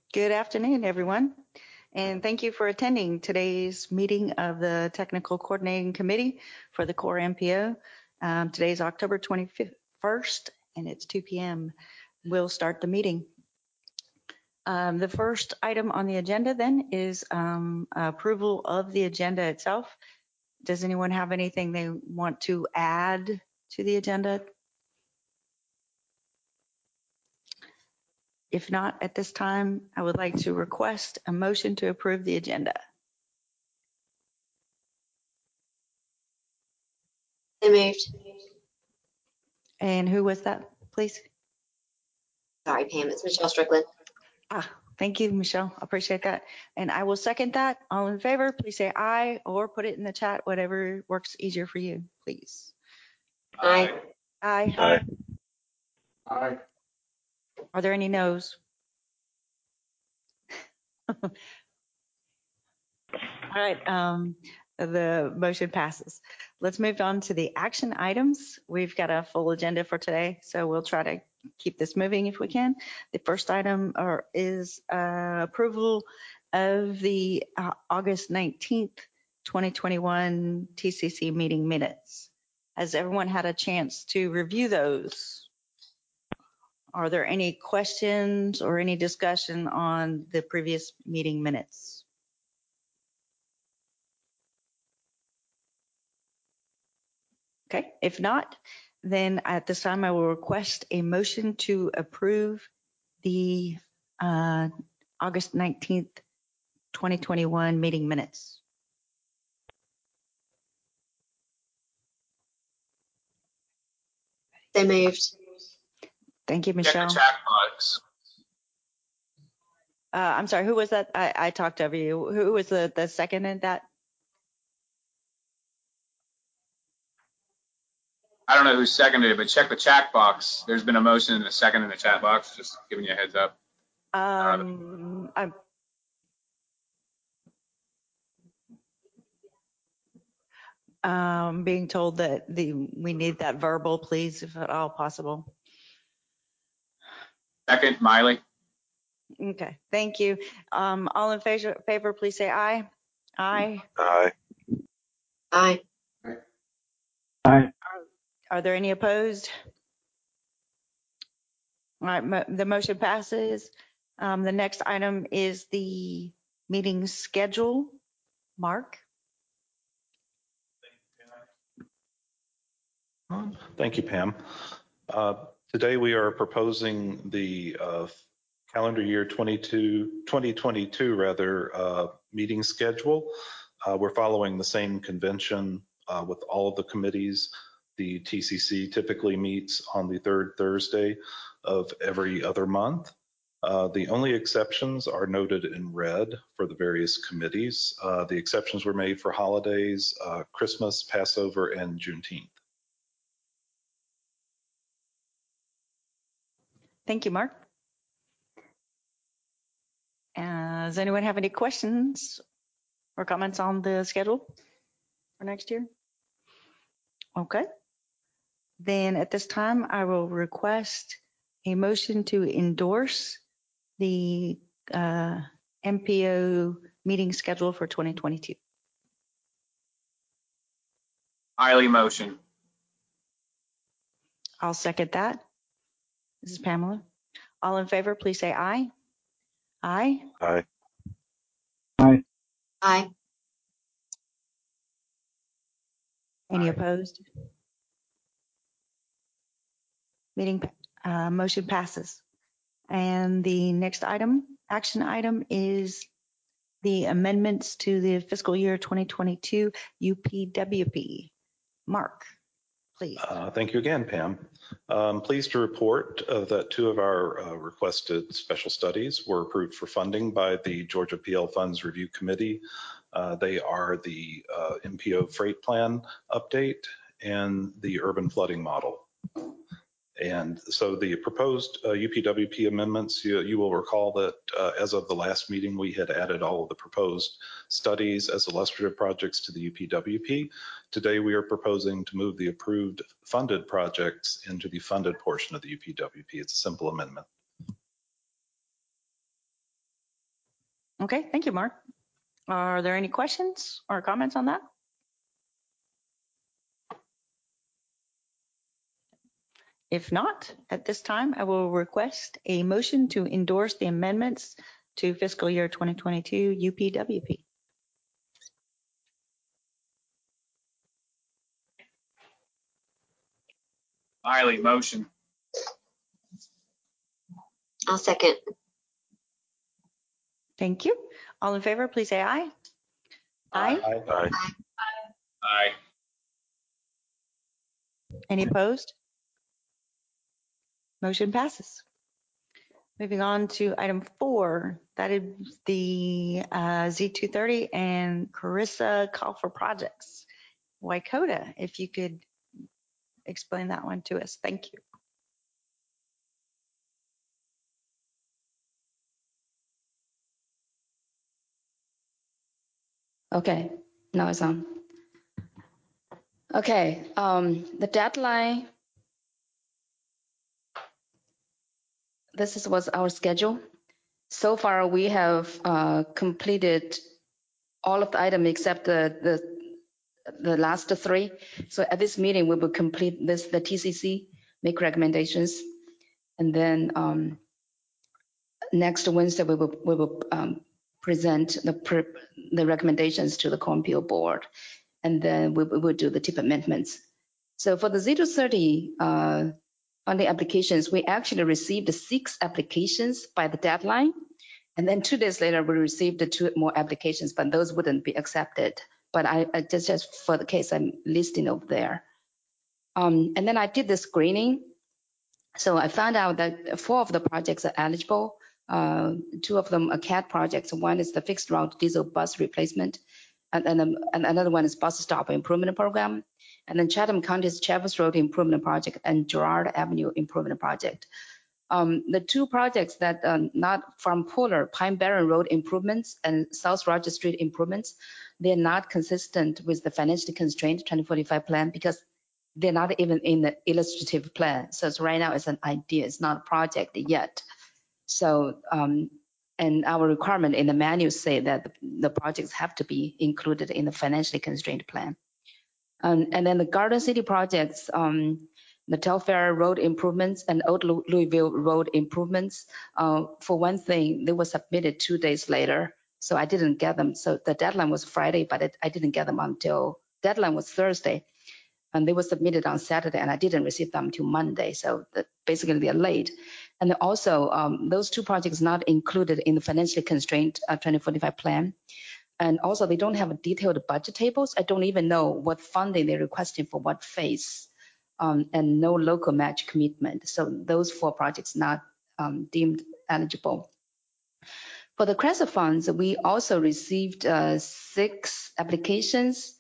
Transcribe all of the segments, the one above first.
Good afternoon, everyone, and thank you for attending today's meeting of the Technical Coordinating Committee for the Core MPO. Today is October 21st, and it's 2 p.m. We'll start the meeting. The first item on the agenda then is approval of the agenda itself. Does anyone have anything they want to add to the agenda? If not, at this time, I would like to request a motion to approve the agenda. So moved. And who was that, please? Sorry, Pam, it's Michelle Strickland. Thank you, Michelle. I appreciate that. And I will second that. All in favor, please say aye or put it in the chat, whatever works easier for you, please. Aye. Aye. Aye. Aye. Are there any no's? All right, the motion passes. Let's move on to the action items. We've got a full agenda for today, so we'll try to keep this moving if we can. The first item is approval of the August 19th, 2021 TCC meeting minutes. Has everyone had a chance to review those? Are there any questions or any discussion on the previous meeting minutes? Okay, if not, then at this time I will request a motion to approve the August 19th, 2021 meeting minutes. So moved. Thank you, Michelle. Check the chat box. I'm sorry, who was that? I talked over you. Who was the second in that? I don't know who seconded it, but check the chat box. There's been a motion and a second in the chat box. Just giving you a heads up. I'm being told that we need that verbal, please, if at all possible. Second, Miley. Okay, thank you. All in favor, please say aye. Aye. Aye. Aye. Aye. Are there any opposed? All right, the motion passes. The next item is the meeting schedule. Mark? Thank you, Pam. Today we are proposing the calendar year 2022 meeting schedule. We're following the same convention with all of the committees. The TCC typically meets on the third Thursday of every other month. The only exceptions are noted in red for the various committees. The exceptions were made for holidays, Christmas, Passover, and Juneteenth. Thank you, Mark. Does anyone have any questions or comments on the schedule for next year? Okay. Then at this time, I will request a motion to endorse the MPO meeting schedule for 2022. Miley motion. I'll second that. This is Pamela. All in favor, please say aye. Aye. Aye. Aye. Aye. Any opposed? Motion passes. And the next item, action item, is the amendments to the fiscal year 2022 UPWP. Mark, please. Thank you again, Pam. I'm pleased to report that 2 of our requested special studies were approved for funding by the Georgia PL Funds Review Committee. They are the MPO freight plan update and the urban flooding model. And so the proposed UPWP amendments, you will recall that as of the last meeting, we had added all of the proposed studies as illustrative projects to the UPWP. Today, we are proposing to move the approved funded projects into the funded portion of the UPWP. It's a simple amendment. Okay, thank you, Mark. Are there any questions or comments on that? If not, at this time, I will request a motion to endorse the amendments to fiscal year 2022 UPWP. Miley, motion. I'll second. Thank you. All in favor, please say aye. Aye. Aye. Aye. Any opposed? Motion passes. Moving on to item 4, that is the Z230 and Carissa call for projects. Waikota, if you could explain that one to us. Thank you. Okay, now it's on. Okay, the deadline, was our schedule. So far, we have completed all of the items except the last 3. So at this meeting, we will complete the TCC, make recommendations, and then next Wednesday we will present the recommendations to the Compile board, and then we will do the tip amendments. So for the Z230 funding applications, we actually received 6 applications by the deadline, and then 2 days later we received 2 more applications, but those wouldn't be accepted. But I just for the case, I'm listing over there. And then I did the screening. So I found out that 4 of the projects are eligible. 2 of them are CAT projects. One is the fixed route diesel bus replacement, and another one is bus stop improvement program. And then Chatham County's Travis Road Improvement Project and Girard Avenue Improvement Project. The 2 projects that are not from Polar, Pine Barren Road improvements and South Roger Street improvements, they're not consistent with the financially constrained 2045 plan because they're not even in the illustrative plan. So it's right now it's an idea, it's not a project yet. So, and our requirement in the manual say that the projects have to be included in the financially constrained plan. And then the Garden City projects, the Telfair Road improvements and Old Louisville Road improvements, for one thing, they were submitted 2 days later, so I didn't get them. So the deadline was Friday, but I didn't get them until, deadline was Thursday, and they were submitted on Saturday, and I didn't receive them until Monday, so basically they're late. And also, those 2 projects not included in the financially constrained 2045 plan. And also, they don't have a detailed budget tables. I don't even know what funding they're requesting for what phase, and no local match commitment. So those 4 projects not deemed eligible. For the CRESA funds, we also received 6 applications.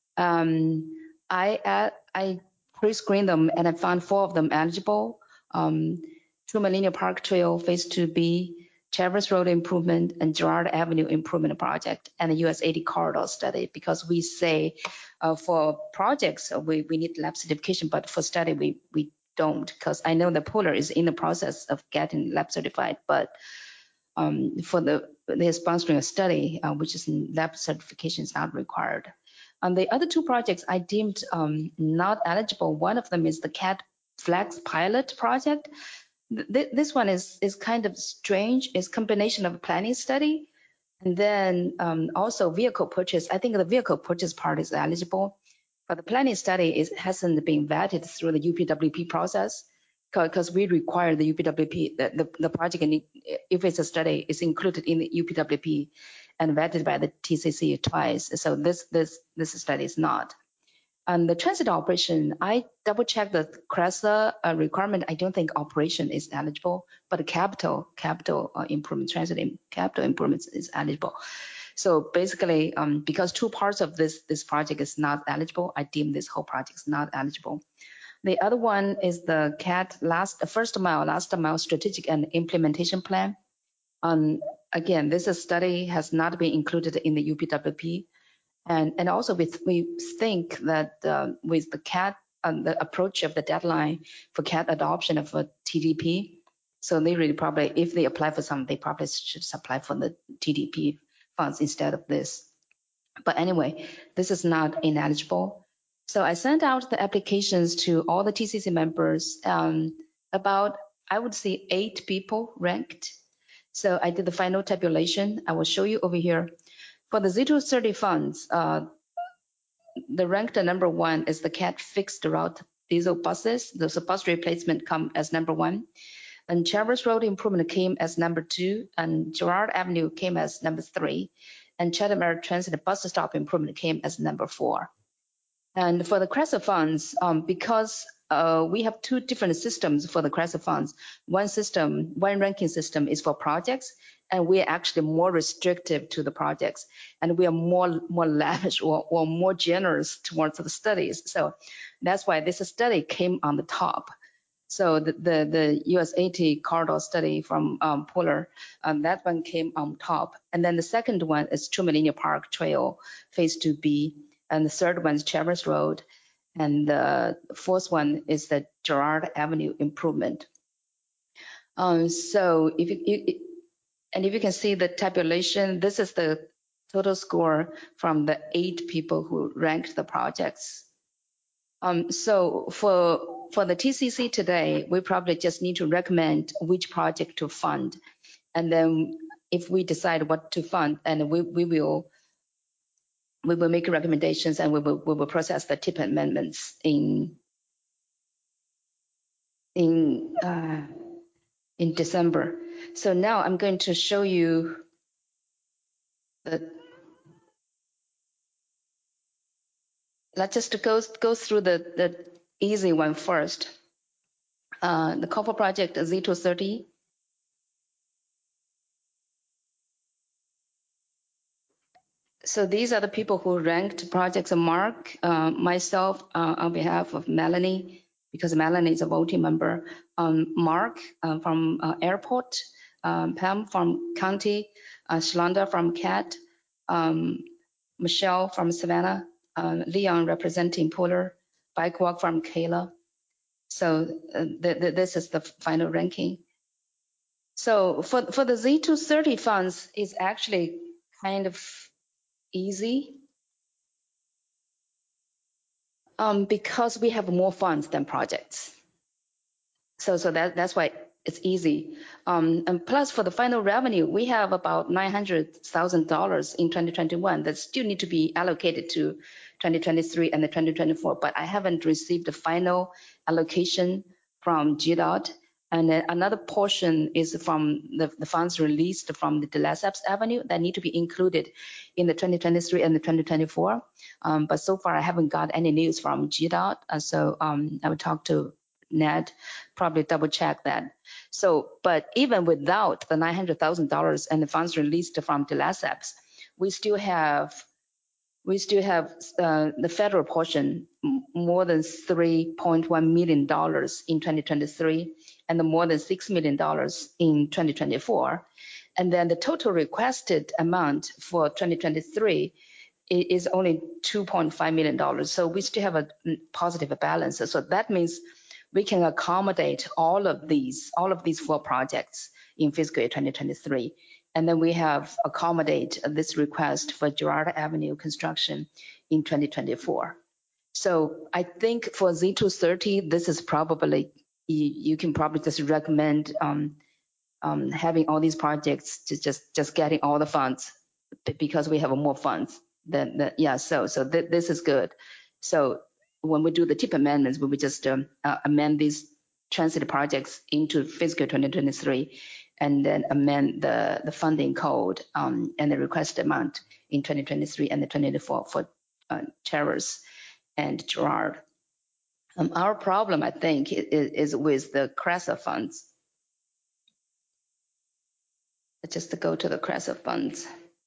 I pre-screened them and I found 4 of them eligible. Truman Linear Park Trail Phase 2B, Traverse Road Improvement, and Girard Avenue Improvement Project, and the US 80 Corridor Study, because we say for projects, we need lab certification, but for study, we don't, because I know the Polar is in the process of getting lab certified, but for they're sponsoring a study, which is lab certification is not required. On the other 2 projects I deemed not eligible, one of them is the CAT Flex Pilot Project. This one is kind of strange. It's combination of a planning study and then also vehicle purchase. I think the vehicle purchase part is eligible, but the planning study hasn't been vetted through the UPWP process because we require the UPWP, the project, if it's a study, is included in the UPWP and vetted by the TCC twice. So this study is not. On the transit operation, I double checked the CRESA requirement. I don't think operation is eligible, but the capital improvement, transit capital improvements is eligible. So basically, because 2 parts of this project is not eligible, I deem this whole project is not eligible. The other one is the CAT last mile strategic and implementation plan. Again, this study has not been included in the UPWP. And also we think that with the CAT, the approach of the deadline for CAT adoption of a TDP, So they really probably, if they apply for some, they probably should apply for the TDP funds instead of this. But anyway, this is not ineligible. So I sent out the applications to all the TCC members. About, I would say 8 people ranked. So I did the final tabulation. I will show you over here. For the Z230 funds, the ranked number 1 is the CAT fixed route diesel buses. The bus replacement come as number 1. And Traverse Road improvement came as number 2. And Girard Avenue came as number 3. And Chatham Area Transit bus stop improvement came as number 4. And for the CRESA funds, because we have 2 different systems for the CRESA funds. One ranking system is for projects, and we are actually more restrictive to the projects, and we are more lavish or more generous towards the studies. So that's why this study came on the top. So the US 80 corridor study from Puller, that one came on top. And then the second one is Truman Linear Park Trail, Phase 2B. And the third one is Traverse Road. And the fourth one is the Girard Avenue improvement. So if you can see the tabulation, this is the total score from the 8 people who ranked the projects. So for the TCC today, we probably just need to recommend which project to fund. And then if we decide what to fund, and we will make recommendations, and we will process the TIP amendments in December. So now I'm going to show you let's just go through the easy one first. The copper project Z230. So these are the people who ranked projects. Mark, myself on behalf of Melanie, because Melanie is a voting member. Mark from airport, Pam from county, Shalanda from CAT, Michelle from Savannah, Leon representing Puller, Bike Walk from Kayla. So this is the final ranking. So for the Z230 funds, is actually kind of easy because we have more funds than projects. So that's why it's easy. And plus for the final revenue, we have about $900,000 in 2021 that still need to be allocated to 2023 and the 2024, but I haven't received the final allocation from GDOT. And then another portion is from the funds released from the Lesseps Avenue that need to be included in the 2023 and the 2024. But so far I haven't got any news from GDOT. So I would talk to Ned, probably double check that. So, but even without the $900,000 and the funds released from the Lesseps, we still have the federal portion more than $3.1 million in 2023 and more than $6 million in 2024. And then the total requested amount for 2023 is only $2.5 million. So we still have a positive balance. So that means we can accommodate all of these 4 projects in fiscal year 2023. And then we have accommodate this request for Girard Avenue construction in 2024. So I think for Z230, this is probably, you can probably just recommend having all these projects to just getting all the funds because we have more funds than that. Yeah, so this is good. So when we do the TIP amendments, we will just amend these transit projects into fiscal 2023 and then amend the funding code and the request amount in 2023 and the 2024 for Traverse and Girard. Our problem, I think, is with the CRESA funds. Let's just go to the CRESA funds.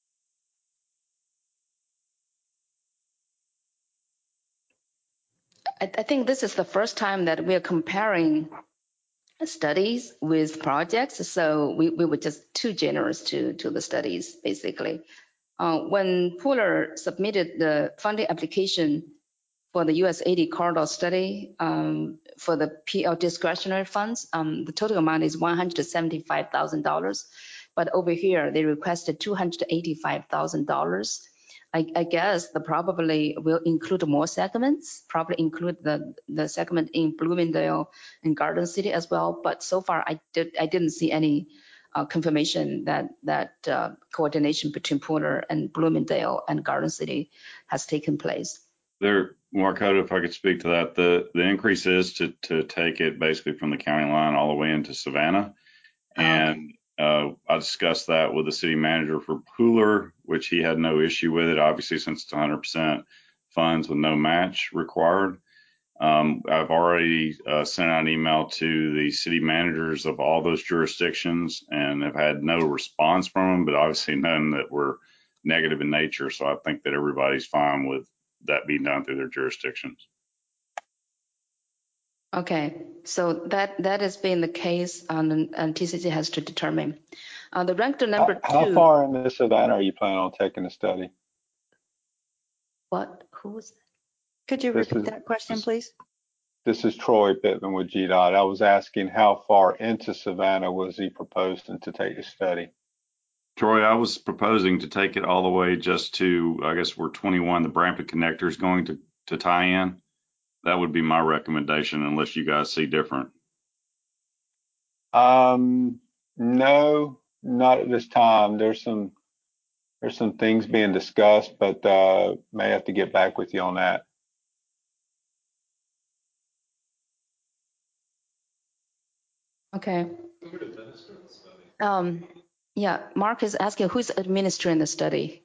I think this is the first time that we are comparing studies with projects. So we were just too generous to the studies, basically. When Puller submitted the funding application for the US 80 corridor study for the PL discretionary funds. The total amount is $175,000, but over here they requested $285,000. I guess the probably will include more segments, probably include the segment in Bloomingdale and Garden City as well. But so far I didn't see any confirmation that coordination between Pooler and Bloomingdale and Garden City has taken place. There, Marquetta, if I could speak to that, the increase is to take it basically from the county line all the way into Savannah. And I discussed that with the city manager for Pooler, which he had no issue with it, obviously, since it's 100% funds with no match required. I've already sent out an email to the city managers of all those jurisdictions and have had no response from them, but obviously none that were negative in nature. So I think that everybody's fine with that being done through their jurisdictions. Okay, so that has been the case, and TCC has to determine. The ranked number two. How far into Savannah are you planning on taking the study? What? Who was that? Could you repeat that question, please? This is Troy Pittman with GDOT. I was asking how far into Savannah was he proposing to take the study? Troy, I was proposing to take it all the way just to, I guess we're 21, the Brampton connector is going to tie in. That would be my recommendation, unless you guys see different. No, not at this time. There's some things being discussed, but may have to get back with you on that. Okay. Yeah, Mark is asking who's administering the study.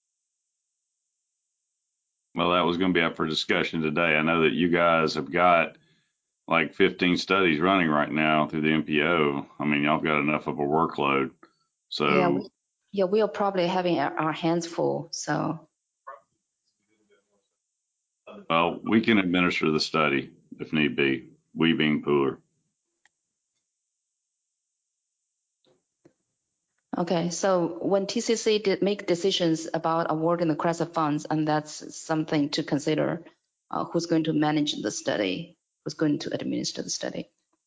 Well, that was going to be up for discussion today. I know that you guys have got like 15 studies running right now through the MPO. I mean, y'all got enough of a workload. So yeah, we are probably having our hands full. So, well, we can administer the study if need be. We being Pooler. okay, so when TCC did make decisions about awarding the CRESA funds, and that's something to consider, who's going to manage the study, who's going to administer the study.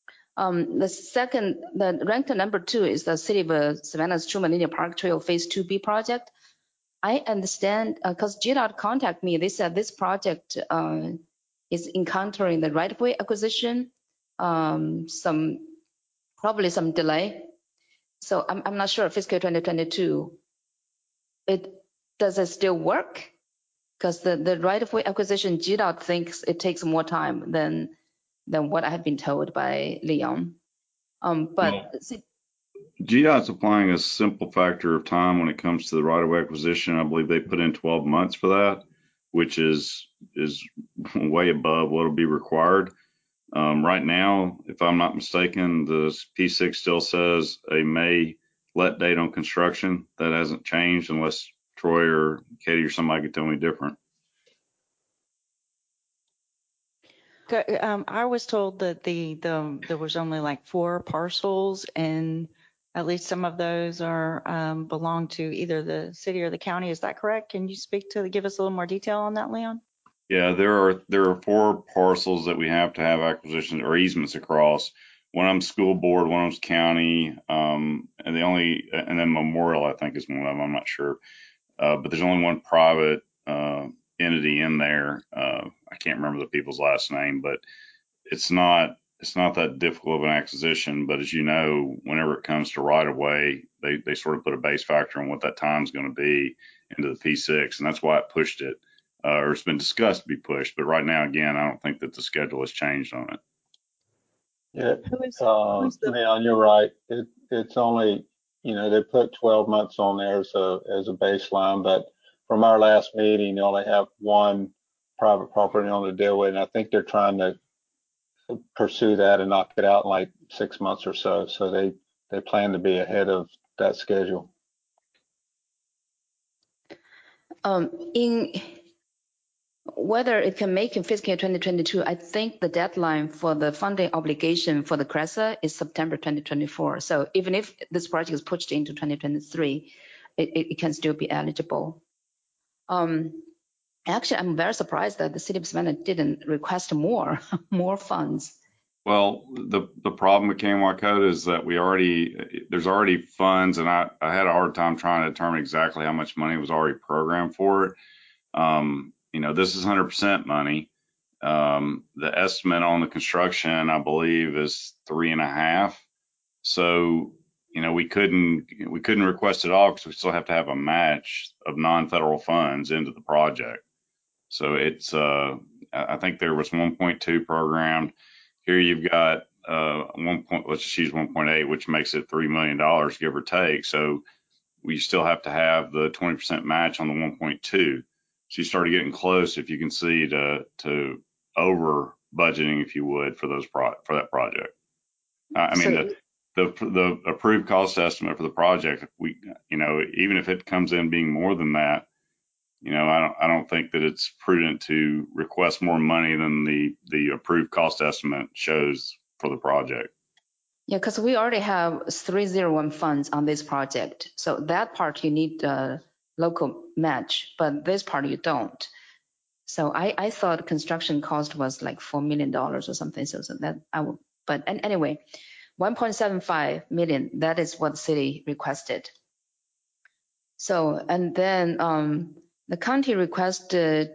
The ranked number two is the City of Savannah's Truman Linear Park Trail Phase 2B project. I understand, because GDOT contacted me, they said this project is encountering the right-of-way acquisition, probably some delay. So I'm not sure, fiscal 2022, does it still work? Because the right-of-way acquisition, GDOT thinks it takes more time than what I have been told by Leon. GDOT's applying a simple factor of time when it comes to the right-of-way acquisition. I believe they put in 12 months for that, which is way above what will be required. Right now, if I'm not mistaken, the P6 still says a May let date on construction. That hasn't changed unless Troy or Katie or somebody could tell me different. I was told that there was only like 4 parcels, and at least some of those are belong to either the city or the county. Is that correct? Can you give us a little more detail on that, Leon? Yeah, there are 4 parcels that we have to have acquisitions or easements across. One of them school board, one of them's county, and then Memorial, I think, is one of them. I'm not sure, but there's only one private entity in there. I can't remember the people's last name, but it's not that difficult of an acquisition. But as you know, whenever it comes to right of way, they sort of put a base factor on what that time is going to be into the P6, and that's why it pushed it. Or it's been discussed to be pushed, but right now, again, I don't think that the schedule has changed on it. Yeah, Leon, you're right. It's only, they put 12 months on there as a baseline, but from our last meeting, they only have one private property on the deal with, and I think they're trying to pursue that and knock it out in like 6 months or so. So they plan to be ahead of that schedule. In whether it can make in fiscal 2022, I think the deadline for the funding obligation for the CRESA is September 2024. So even if this project is pushed into 2023, it can still be eligible. Actually, I'm very surprised that the city of Savannah didn't request more funds. Well, the problem with KMY code is that there's already funds, and I had a hard time trying to determine exactly how much money was already programmed for it. This is 100% money. The estimate on the construction, I believe, is 3.5. So, we couldn't request it all because we still have to have a match of non-federal funds into the project. So it's, I think there was 1.2 programmed. Here you've got let's just use 1.8, which makes it $3 million, give or take. So we still have to have the 20% match on the 1.2. So you started getting close, if you can see, to over budgeting, if you would, for for that project. The approved cost estimate for the project, even if it comes in being more than that, I don't think that it's prudent to request more money than the approved cost estimate shows for the project. Yeah, because we already have 301 funds on this project. So that part you need a local match, but this part you don't. So I thought construction cost was like $4 million or something. So that I will, but anyway, 1.75 million, that is what the city requested. So, and then the county requested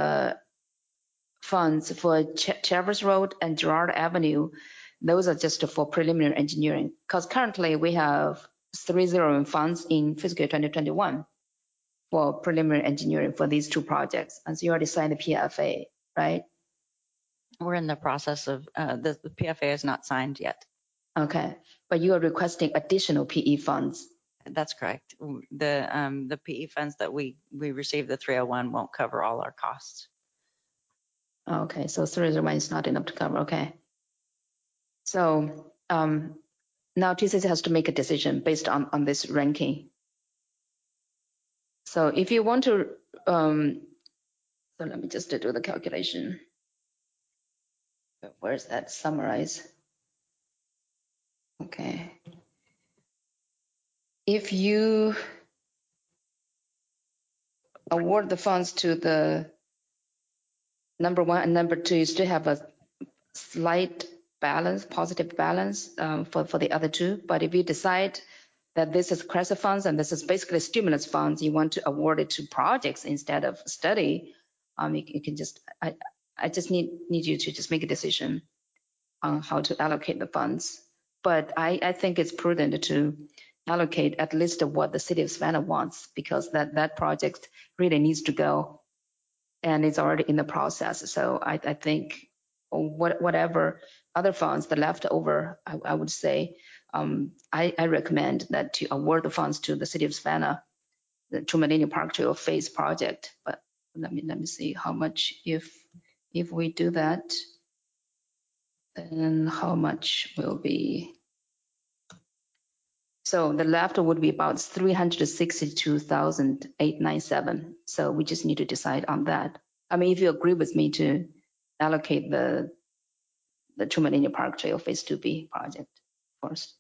funds for Traverse Road and Girard Avenue. Those are just for preliminary engineering, because currently we have 301 funds in fiscal year 2021 for preliminary engineering for these two projects. And so you already signed the PFA, right? We're in the process of, the PFA is not signed yet. Okay, but you are requesting additional PE funds. That's correct. The PE funds that we received, the 301, won't cover all our costs. Okay, so 301 is not enough to cover, okay. So now TCC has to make a decision based on this ranking. So if you want to, so let me just do the calculation. Where's that summarize? Okay. If you award the funds to the number one and number two, you still have a slight balance, positive balance for the other two. But if you decide that this is CRESA funds and this is basically stimulus funds, you want to award it to projects instead of study, you can just, I just need you to just make a decision on how to allocate the funds. But I think it's prudent to allocate at least what the city of Savannah wants, because that project really needs to go and it's already in the process. So I think whatever other funds, the leftover, I would say, I recommend that to award the funds to the city of Savannah, to Millennium Park Trail Phase project. But let me see how much, if we do that, then how much will be. So the left would be about 362,897. So we just need to decide on that. I mean, if you agree with me to allocate the True Millennium Park Trail Phase 2B project first.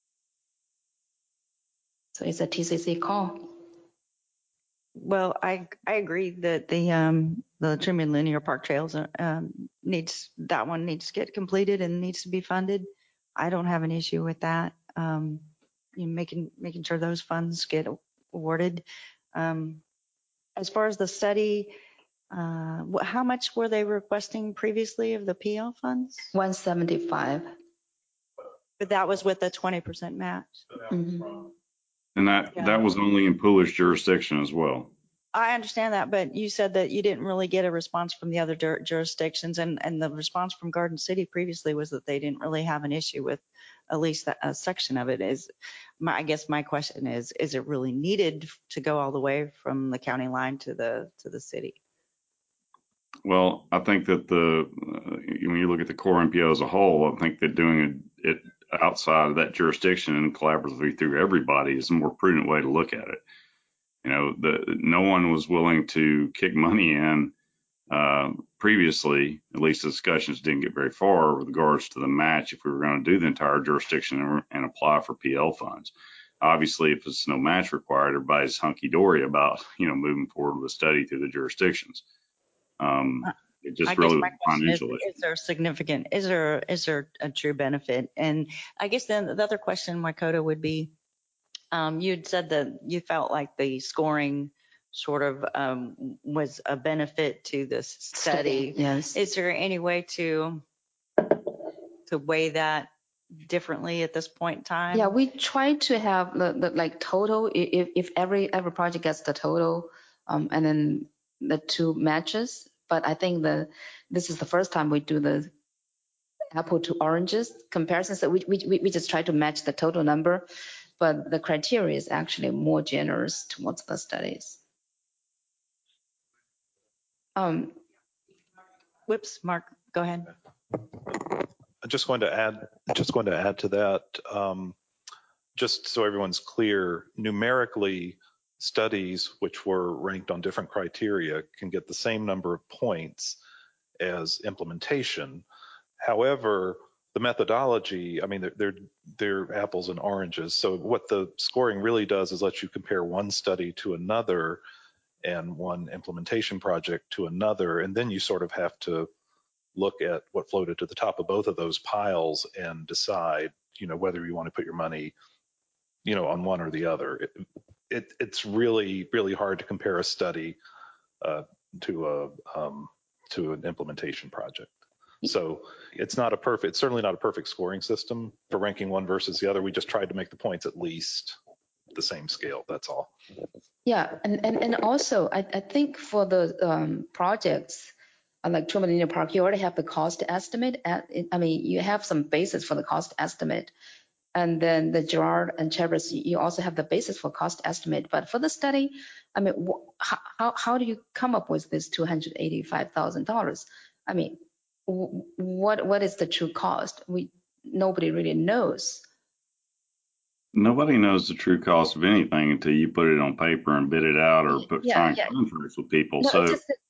So it's a TCC call. Well, I agree that the True Millennium Park Trails needs to get completed and needs to be funded. I don't have an issue with that. Making sure those funds get awarded. As far as the study, how much were they requesting previously of the PL funds? 175. But that was with a 20% match. Mm-hmm. And that was only in Polish jurisdiction as well. I understand that, but you said that you didn't really get a response from the other jurisdictions, and the response from Garden City previously was that they didn't really have an issue with at least a section of it. I guess my question is it really needed to go all the way from the county line to the city? Well, I think that when you look at the core MPO as a whole, I think that doing it outside of that jurisdiction and collaboratively through everybody is a more prudent way to look at it. No one was willing to kick money in previously. At least the discussions didn't get very far with regards to the match if we were going to do the entire jurisdiction and apply for PL funds. Obviously, if there's no match required, everybody's hunky dory about moving forward with a study through the jurisdictions. It just I guess really my was question is, financial issue. is there significant, is there a true benefit? And I guess then the other question, Makota, would be, you'd said that you felt like the scoring sort of was a benefit to this study. Yes. Is there any way to weigh that differently at this point in time? Yeah, we try to have the like total, if every project gets the total, and then the two matches. But I think this is the first time we do the apple to oranges comparison. So we just try to match the total number, but the criteria is actually more generous towards the studies. Whoops, Mark, go ahead. I'm just going to add to that, just so everyone's clear, numerically, studies which were ranked on different criteria can get the same number of points as implementation. However, the methodology, I mean, they're apples and oranges. So what the scoring really does is let you compare one study to another and one implementation project to another, and then you sort of have to look at what floated to the top of both of those piles and decide, whether you want to put your money, on one or the other. It's really, really hard to compare a study to an implementation project. So it's certainly not a perfect scoring system for ranking one versus the other. We just tried to make the points at least the same scale. That's all. Yeah, and also I think for the projects like Truman Linear Park, you already have the cost estimate. I mean, you have some basis for the cost estimate. And then the Girard and Cheverus, you also have the basis for cost estimate. But for the study, I mean, how do you come up with this $285,000? I mean, what is the true cost? Nobody really knows. Nobody knows the true cost of anything until you put it on paper and bid it out or sign contracts with people. No, So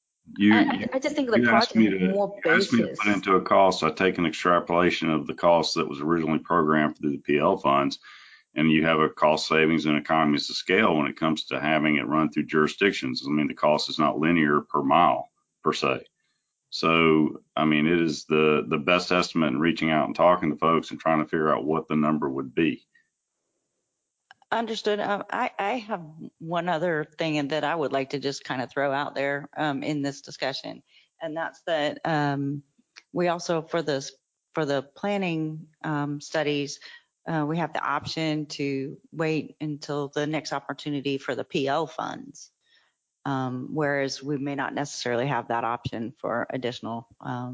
I just think the project has more basis. You asked me to put into a cost. I take an extrapolation of the cost that was originally programmed through the PL funds, and you have a cost savings and economies of scale when it comes to having it run through jurisdictions. I mean, the cost is not linear per mile per se. So, I mean, it is the best estimate in reaching out and talking to folks and trying to figure out what the number would be. Understood. I have one other thing that I would like to just kind of throw out there in this discussion, and that's that we also for the planning studies, we have the option to wait until the next opportunity for the PL funds, whereas we may not necessarily have that option for additional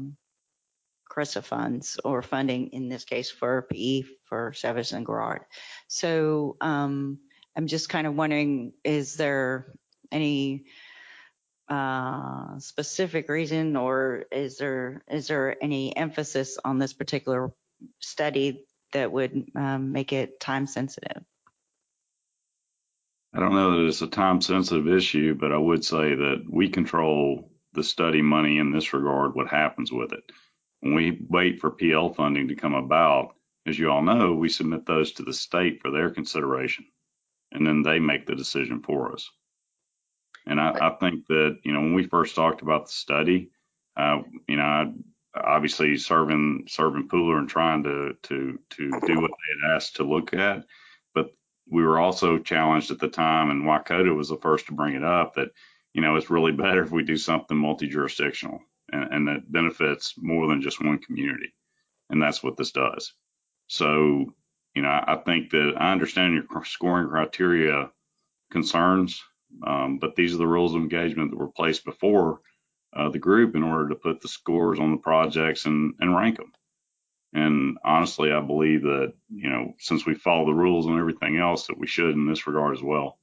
CRRSA funds or funding, in this case for PE for Cheverus and Girard. So I'm just kind of wondering, is there any specific reason, or is there any emphasis on this particular study that would make it time sensitive? I don't know that it's a time sensitive issue, but I would say that we control the study money in this regard, what happens with it. When we wait for PL funding to come about, as you all know, we submit those to the state for their consideration, and then they make the decision for us. And I think that, when we first talked about the study, I obviously serving Pooler and trying to do what they had asked to look at, but we were also challenged at the time, and Waikato was the first to bring it up, that, it's really better if we do something multi-jurisdictional and that benefits more than just one community. And that's what this does. So, I think that I understand your scoring criteria concerns, but these are the rules of engagement that were placed before the group in order to put the scores on the projects and rank them. And honestly, I believe that, since we follow the rules and everything else, that we should in this regard as well.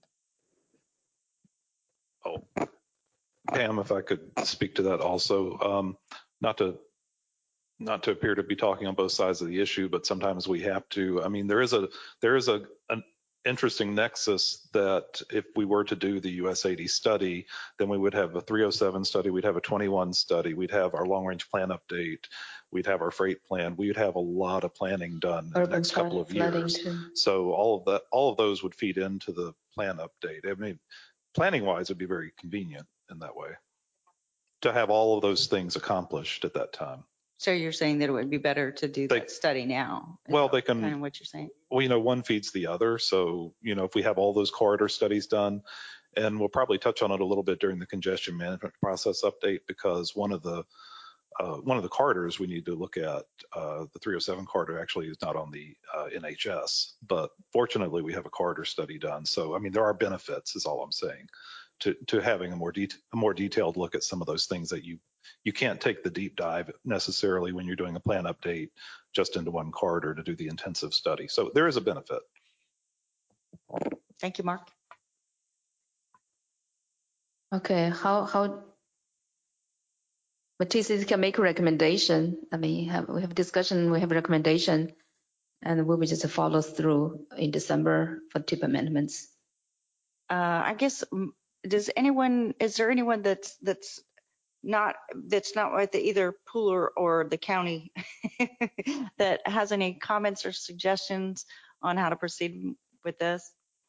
Oh, Pam, if I could speak to that also, not to appear to be talking on both sides of the issue, but sometimes we have to. I mean, there is an interesting nexus that if we were to do the US80 study, then we would have a 307 study, we'd have a 21 study, we'd have our long range plan update, we'd have our freight plan, we would have a lot of planning done in the next couple of years. So all of those would feed into the plan update. I mean, planning wise, it'd be very convenient in that way. to have all of those things accomplished at that time. So you're saying that it would be better to do They- that study now? Is Well, that they can- kind of what you're saying? Well, one feeds the other. So, if we have all those corridor studies done, and we'll probably touch on it a little bit during the congestion management process update, because one of the corridors we need to look at, the 307 corridor actually is not on the NHS, but fortunately we have a corridor study done. So, there are benefits is all I'm saying to having a more detailed look at some of those things that you can't take the deep dive necessarily when you're doing a plan update just into one corridor to do the intensive study. So there is a benefit. Thank you, Mark. Okay, but TCC can make a recommendation. we have discussion, we have a recommendation, and we will just follow through in December for tip amendments. I guess, is there anyone that's not with either Pooler or the county that has any comments or suggestions on how to proceed with this?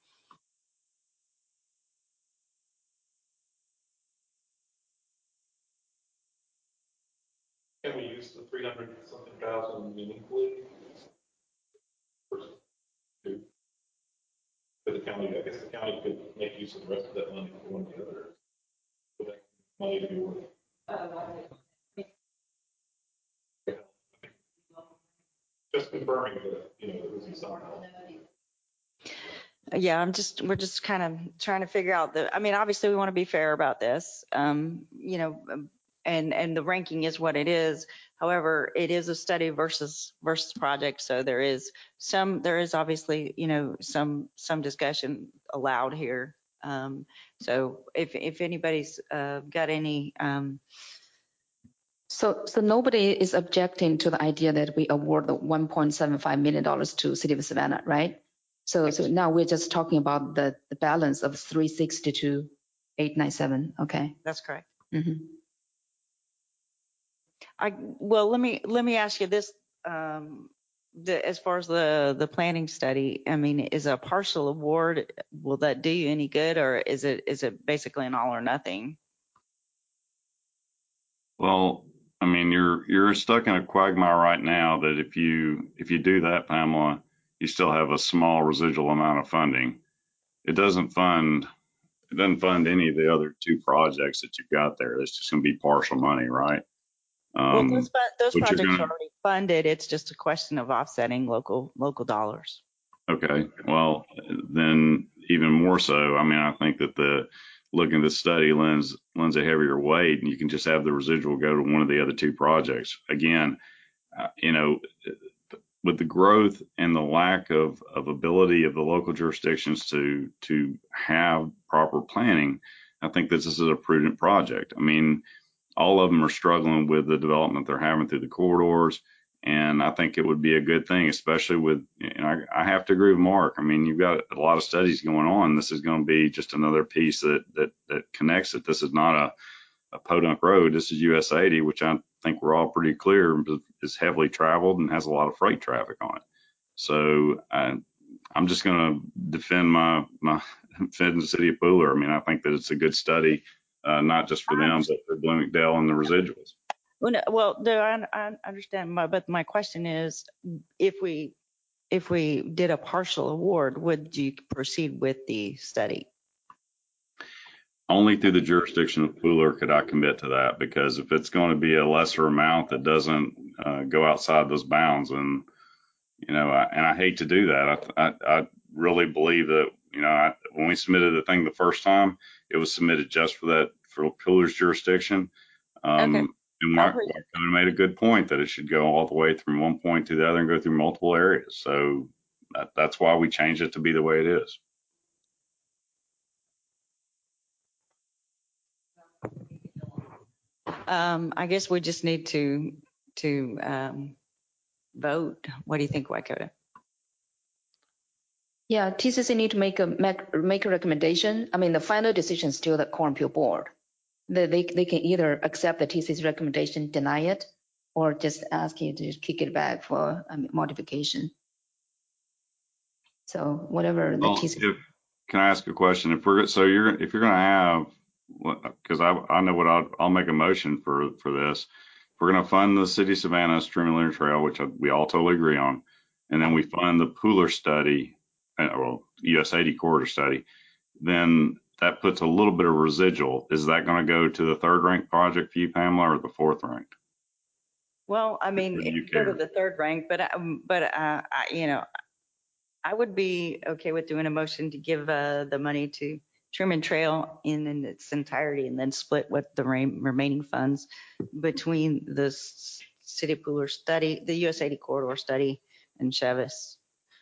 Can we use the 300-something thousand meaningfully? For the county, I guess the county could make use of the rest of that money for one of the other. For that money to be worth. Just confirming that, it was some. Yeah, we're just kind of trying to figure out obviously we want to be fair about this, and the ranking is what it is. However, it is a study versus project. So there is obviously, some discussion allowed here. So if anybody's got any, So nobody is objecting to the idea that we award the $1.75 million to City of Savannah, right? So now we're just talking about the balance of 362,897. Okay. that's correct. Mhm. Well, let me ask you this. As far as the planning study, is a partial award, will that do you any good, or is it basically an all or nothing? Well, you're stuck in a quagmire right now that if you do that, Pamela, you still have a small residual amount of funding. It doesn't fund any of the other two projects that you've got there. It's just going to be partial money, right? Well, those but projects you're are gonna- already funded. It's just a question of offsetting local dollars. Okay, well, then even more so, I think that looking at the study lends a heavier weight, and you can just have the residual go to one of the other two projects. Again, with the growth and the lack of ability of the local jurisdictions to have proper planning, I think this is a prudent project. All of them are struggling with the development they're having through the corridors. And I think it would be a good thing, especially with, I have to agree with Mark. You've got a lot of studies going on. This is going to be just another piece that connects it. This is not a podunk road. This is US 80, which I think we're all pretty clear is heavily traveled and has a lot of freight traffic on it. So I'm just going to defend defend the city of Pooler. I think that it's a good study, not just for them, but for Bloomingdale and the residuals. Well, I understand, but my question is, if we did a partial award, would you proceed with the study? Only through the jurisdiction of Pooler could I commit to that, because if it's going to be a lesser amount that doesn't go outside those bounds, and I hate to do that. I really believe that when we submitted the thing the first time, it was submitted just for Pooler's jurisdiction. Okay. And Mark made a good point that it should go all the way from one point to the other and go through multiple areas. So that's why we changed it to be the way it is. I guess we just need to vote. What do you think, Waikoda? Yeah, TCC need to make a recommendation. The final decision is still the Core Appeal Board. They can either accept the TCC recommendation, deny it, or just ask you to kick it back for modification. So whatever the TCC. Can I ask a question? If you're going to have because I know what I'll make a motion for this. If we're going to fund the City of Savannah's Truman Linear Trail, which we all totally agree on, and then we fund the Pooler study, well, US 80 corridor study, then that puts a little bit of residual. Is that going to go to the third ranked project for you, Pamela, or the fourth ranked? Well, I Or mean, do it you could go to care? the third rank, but I would be okay with doing a motion to give the money to Truman Trail in its entirety and then split what the remaining funds between the City Pooler study, the US 80 corridor study, and Chevis.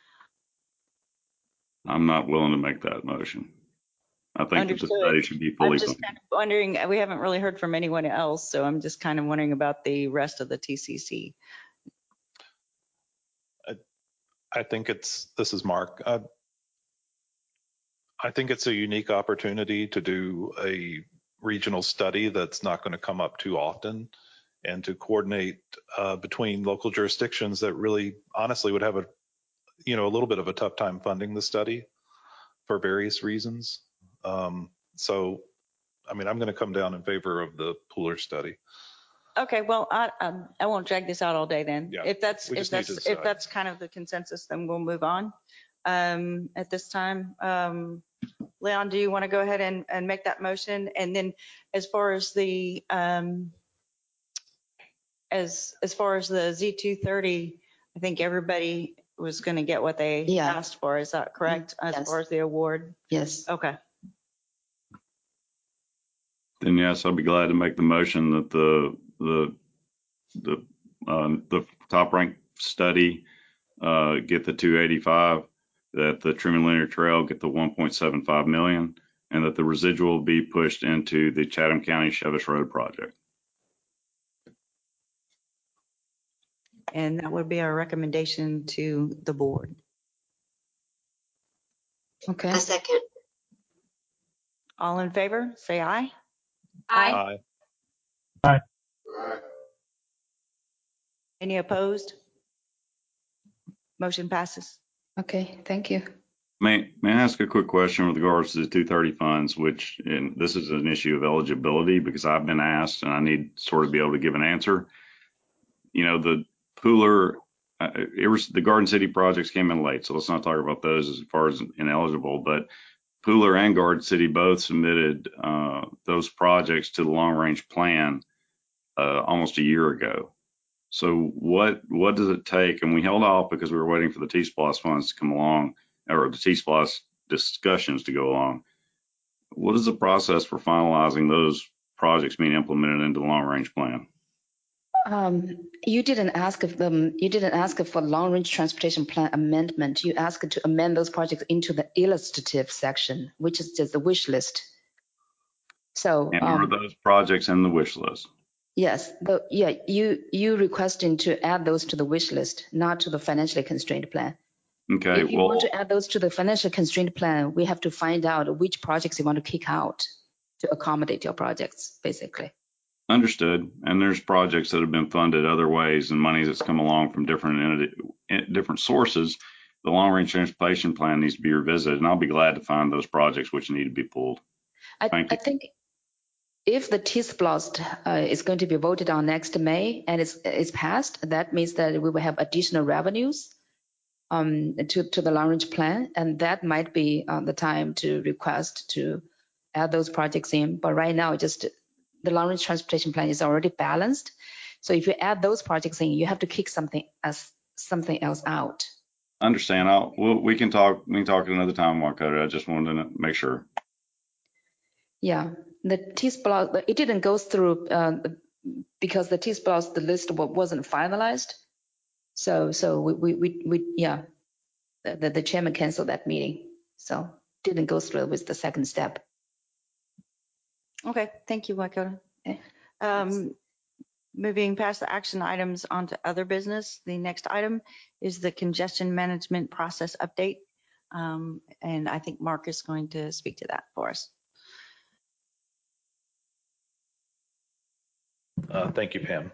I'm not willing to make that motion. I think that the Understood. study should be I'm fully just funded. kind of wondering, we haven't really heard from anyone else, so I'm just kind of wondering about the rest of the TCC. I think this is Mark. I think it's a unique opportunity to do a regional study that's not going to come up too often, and to coordinate between local jurisdictions that really honestly would have a little bit of a tough time funding the study for various reasons. So, I mean, I'm going to come down in favor of the Pooler study. Okay, well, I won't drag this out all day then. Yeah, If that's we just need to decide. if that's kind of the consensus, then we'll move on. At this time, Leon, do you want to go ahead and make that motion? And then as far as the as far as the Z230, I think everybody was going to get what they Yeah. asked for. Is that correct? As Yes. far as the award? Yes. Okay. Then yes, I'll be glad to make the motion that the top ranked study get the 285, that the Truman Linear Trail get the 1.75 million, and that the residual be pushed into the Chatham County Chevis Road project. And that would be our recommendation to the board. Okay. A second. All in favor, say aye. Aye. Aye. Any opposed? Motion passes. Okay. Thank you. May I ask a quick question with regards to the 230 funds, which, and this is an issue of eligibility because I've been asked and I need sort of be able to give an answer. You know, the Pooler, the Garden City projects came in late, so let's not talk about those as far as ineligible, but Pooler and Garden City both submitted those projects to the long range plan almost a year ago. So what does it take? And we held off because we were waiting for the T-Splosh funds to come along, or the T-Splosh discussions to go along. What is the process for finalizing those projects being implemented into the long range plan? You didn't ask for long range transportation plan amendment. You asked to amend those projects into the illustrative section, which is just the wish list. So And are those projects in the wish list? yes, you requesting to add those to the wish list, not to the financially constrained plan. Okay, If you want to add those to the financial constrained plan, we have to find out which projects you want to kick out to accommodate your projects, basically. understood. And there's projects that have been funded other ways and money that's come along from different sources. The long range transportation plan needs to be revisited, and I'll be glad to find those projects which need to be pulled. Thank you. I think if the T-Splosh is going to be voted on next May and it's passed, that means that we will have additional revenues to the long range plan, and that might be the time to request to add those projects in. But right now, just the long range transportation plan is already balanced. So if you add those projects in, you have to kick something else out. I understand. We can talk at another time, Wakota. I just wanted to make sure. Yeah, the T-Splosh, it didn't go through because the T-Splosh, the list wasn't finalized. So the chairman canceled that meeting. So didn't go through with the second step. Okay, thank you, Wakota. Okay. Moving past the action items onto other business, the next item is the congestion management process update. And I think Mark is going to speak to that for us. Thank you, Pam.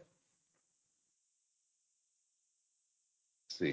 Let's see.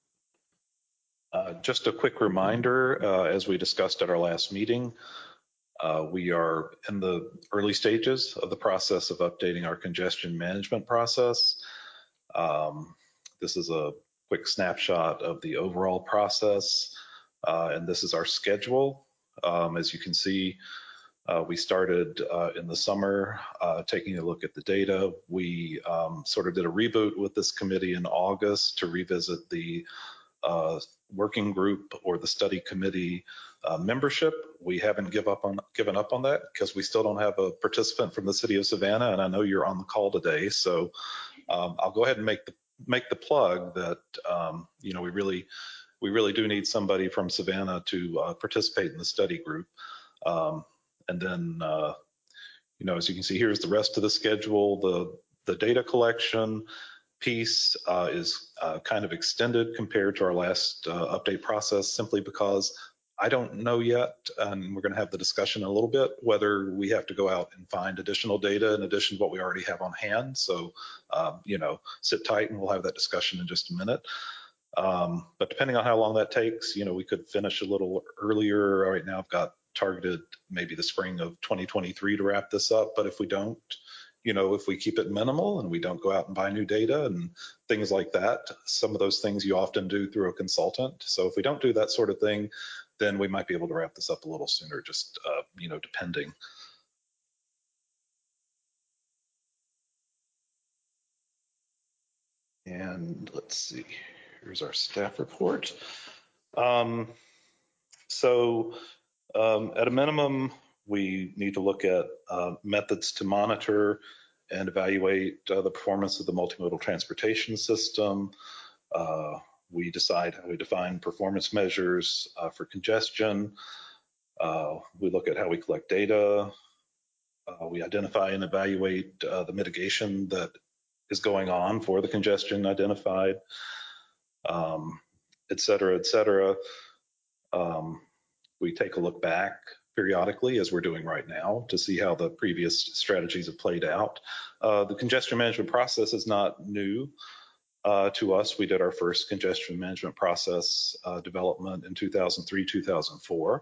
Just a quick reminder, as we discussed at our last meeting, We are in the early stages of the process of updating our congestion management process. This is a quick snapshot of the overall process, and this is our schedule. As you can see, we started in the summer taking a look at the data. We sort of did a reboot with this committee in August to revisit the working group or the study committee membership. We haven't given up on that because we still don't have a participant from the city of Savannah, and I know you're on the call today. So I'll go ahead and make the plug that we really do need somebody from Savannah to participate in the study group. And then, as you can see, here's the rest of the schedule. The data collection piece is kind of extended compared to our last update process, simply because I don't know yet, and we're going to have the discussion in a little bit, whether we have to go out and find additional data in addition to what we already have on hand. So, sit tight and we'll have that discussion in just a minute. But depending on how long that takes, we could finish a little earlier. Right now I've got targeted maybe the spring of 2023 to wrap this up. But if we don't, if we keep it minimal and we don't go out and buy new data and things like that, some of those things you often do through a consultant. So if we don't do that sort of thing, then we might be able to wrap this up a little sooner, just, depending. And let's see, here's our staff report. At a minimum, we need to look at methods to monitor and evaluate the performance of the multimodal transportation system. We decide how we define performance measures for congestion. We look at how we collect data. We identify and evaluate the mitigation that is going on for the congestion identified, et cetera, et cetera. We take a look back periodically, as we're doing right now, to see how the previous strategies have played out. The congestion management process is not new to us. We did our first congestion management process development in 2003, 2004.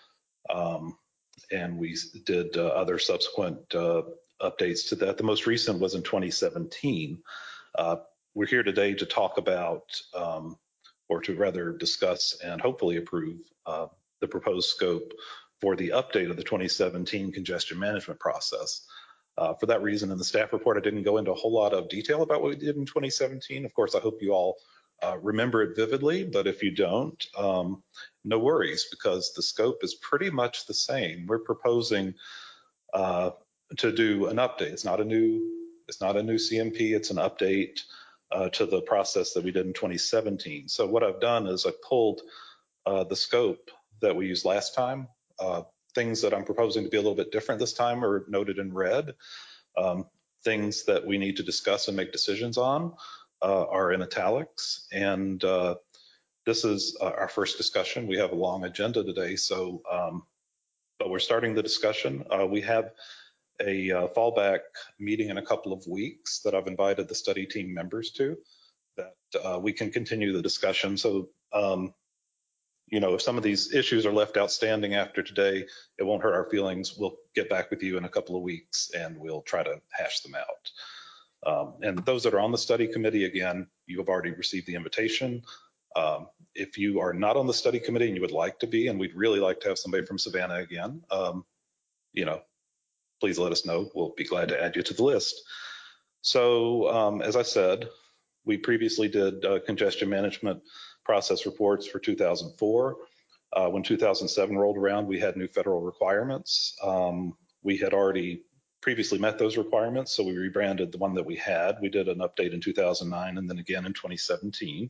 And we did other subsequent updates to that. The most recent was in 2017. We're here today to talk about, or to rather discuss and hopefully approve the proposed scope for the update of the 2017 congestion management process. For that reason, in the staff report, I didn't go into a whole lot of detail about what we did in 2017. Of course, I hope you all remember it vividly, but if you don't, no worries, because the scope is pretty much the same. We're proposing to do an update. It's not a new CMP, it's an update to the process that we did in 2017. So what I've done is I've pulled the scope that we used last time. Things that I'm proposing to be a little bit different this time are noted in red. Things that we need to discuss and make decisions on are in italics. And this is our first discussion. We have a long agenda today, so but we're starting the discussion. We have a fallback meeting in a couple of weeks that I've invited the study team members to, that we can continue the discussion. So if some of these issues are left outstanding after today, it won't hurt our feelings. We'll get back with you in a couple of weeks and we'll try to hash them out. And those that are on the study committee, again, you have already received the invitation. If you are not on the study committee and you would like to be, and we'd really like to have somebody from Savannah again, please let us know. We'll be glad to add you to the list. So as I said, we previously did congestion management process reports for 2004. When 2007 rolled around, we had new federal requirements. We had already previously met those requirements, so we rebranded the one that we had. We did an update in 2009 and then again in 2017.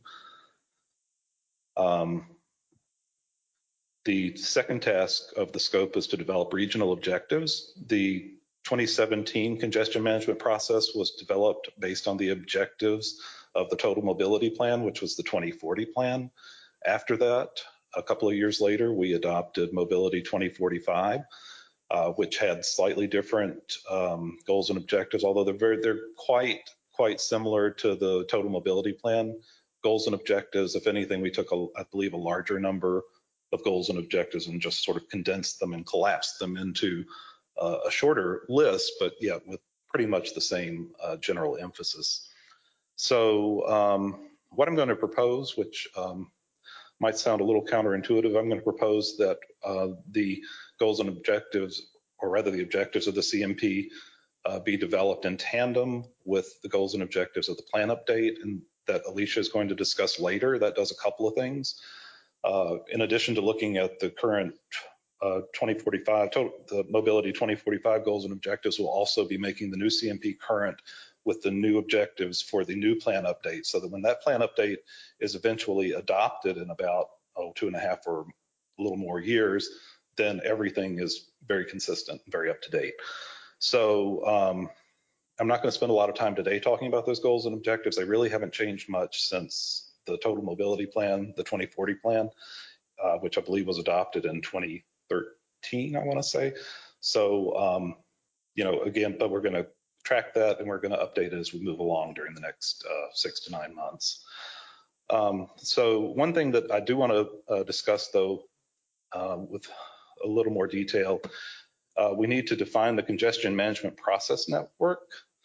The second task of the scope is to develop regional objectives. The 2017 congestion management process was developed based on the objectives of the Total Mobility Plan, which was the 2040 plan. After that, a couple of years later, we adopted Mobility 2045, which had slightly different goals and objectives, although they're quite similar to the Total Mobility Plan. Goals and objectives, if anything, we took, I believe, a larger number of goals and objectives and just sort of condensed them and collapsed them into a shorter list, but yet with pretty much the same general emphasis. So what I'm going to propose, which might sound a little counterintuitive, I'm going to propose that the goals and objectives, or rather the objectives of the CMP, be developed in tandem with the goals and objectives of the plan update, and that Alicia is going to discuss later. That does a couple of things. In addition to looking at the current 2045, the Mobility 2045 goals and objectives, will also be making the new CMP current with the new objectives for the new plan update, so that when that plan update is eventually adopted in about 2.5 or a little more years, then everything is very consistent and very up to date. So I'm not going to spend a lot of time today talking about those goals and objectives. They really haven't changed much since the Total Mobility Plan, the 2040 plan, which I believe was adopted in 2013, I want to say. So, you know, again, but we're going to track that and we're going to update it as we move along during the next 6 to 9 months. So one thing that I do want to discuss, though, with a little more detail, we need to define the congestion management process network.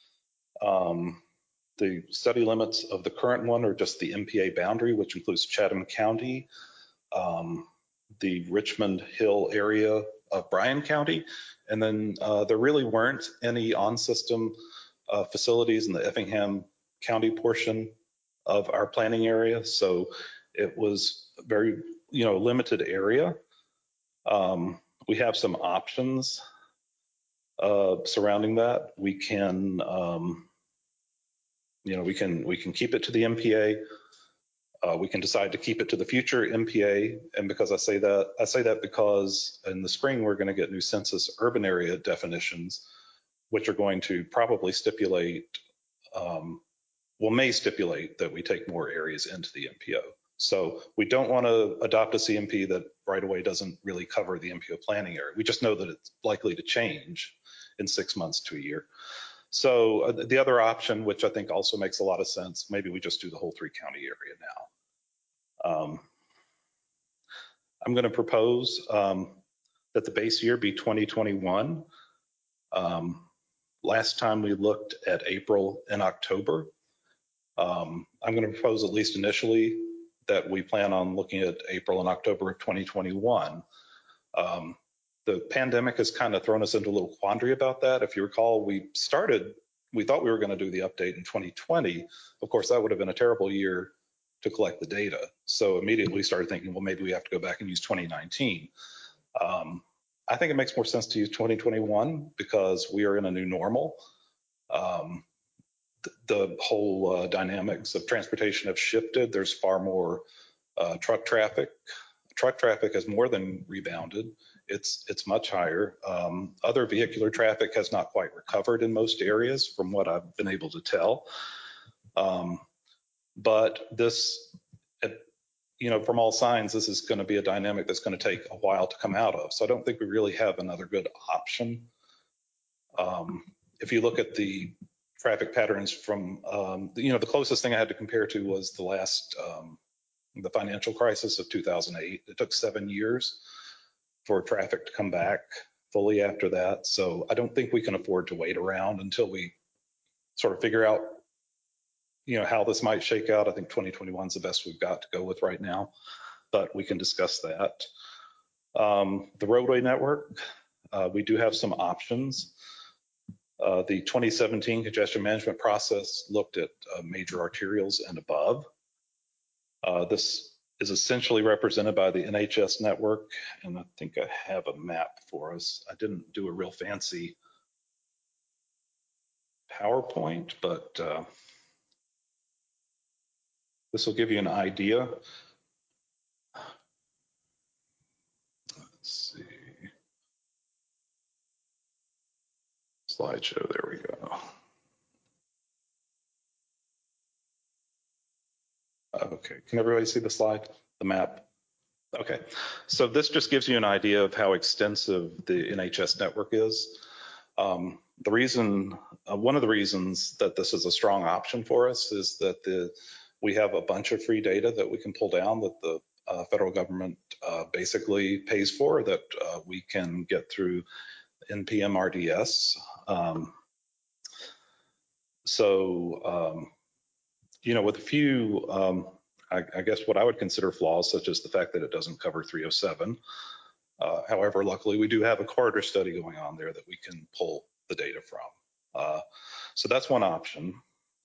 The study limits of the current one are just the MPA boundary, which includes Chatham County, the Richmond Hill area of Bryan County, and then there really weren't any on-system facilities in the Effingham County portion of our planning area, so it was very, you know, limited area. We have some options surrounding that. We can, you know, we can keep it to the MPA. We can decide to keep it to the future MPA. And because I say that because in the spring, we're going to get new census urban area definitions, which are going to probably stipulate, may stipulate that we take more areas into the MPO. So we don't want to adopt a CMP that right away doesn't really cover the MPO planning area. We just know that it's likely to change in 6 months to a year. So the other option, which I think also makes a lot of sense, maybe we just do the whole 3-county area now. I'm going to propose that the base year be 2021. Last time we looked at April and October. I'm going to propose, at least initially, that we plan on looking at April and October of 2021. The pandemic has kind of thrown us into a little quandary about that. If you recall, we thought we were going to do the update in 2020. Of course, that would have been a terrible year to collect the data. So immediately we started thinking, well, maybe we have to go back and use 2019. I think it makes more sense to use 2021 because we are in a new normal. The whole dynamics of transportation have shifted. There's far more truck traffic. Truck traffic has more than rebounded. It's much higher. Other vehicular traffic has not quite recovered in most areas from what I've been able to tell. But this, you know, from all signs, this is going to be a dynamic that's going to take a while to come out of. So I don't think we really have another good option. If you look at the traffic patterns from, you know, the closest thing I had to compare to was the last, the financial crisis of 2008. It took 7 years for traffic to come back fully after that. So I don't think we can afford to wait around until we sort of figure out, you know, how this might shake out. I think 2021 is the best we've got to go with right now, but we can discuss that. The roadway network, we do have some options. The 2017 congestion management process looked at major arterials and above. This is essentially represented by the NHS network, and I think I have a map for us. I didn't do a real fancy PowerPoint, but this will give you an idea. Let's see. Slideshow, there we go. Okay, can everybody see the slide, the map? Okay, so this just gives you an idea of how extensive the NHS network is. The reason, one of the reasons that this is a strong option for us is that we have a bunch of free data that we can pull down that the federal government basically pays for that we can get through NPM RDS. With a few, I guess what I would consider flaws, such as the fact that it doesn't cover 307. However, luckily, we do have a corridor study going on there that we can pull the data from. So that's one option.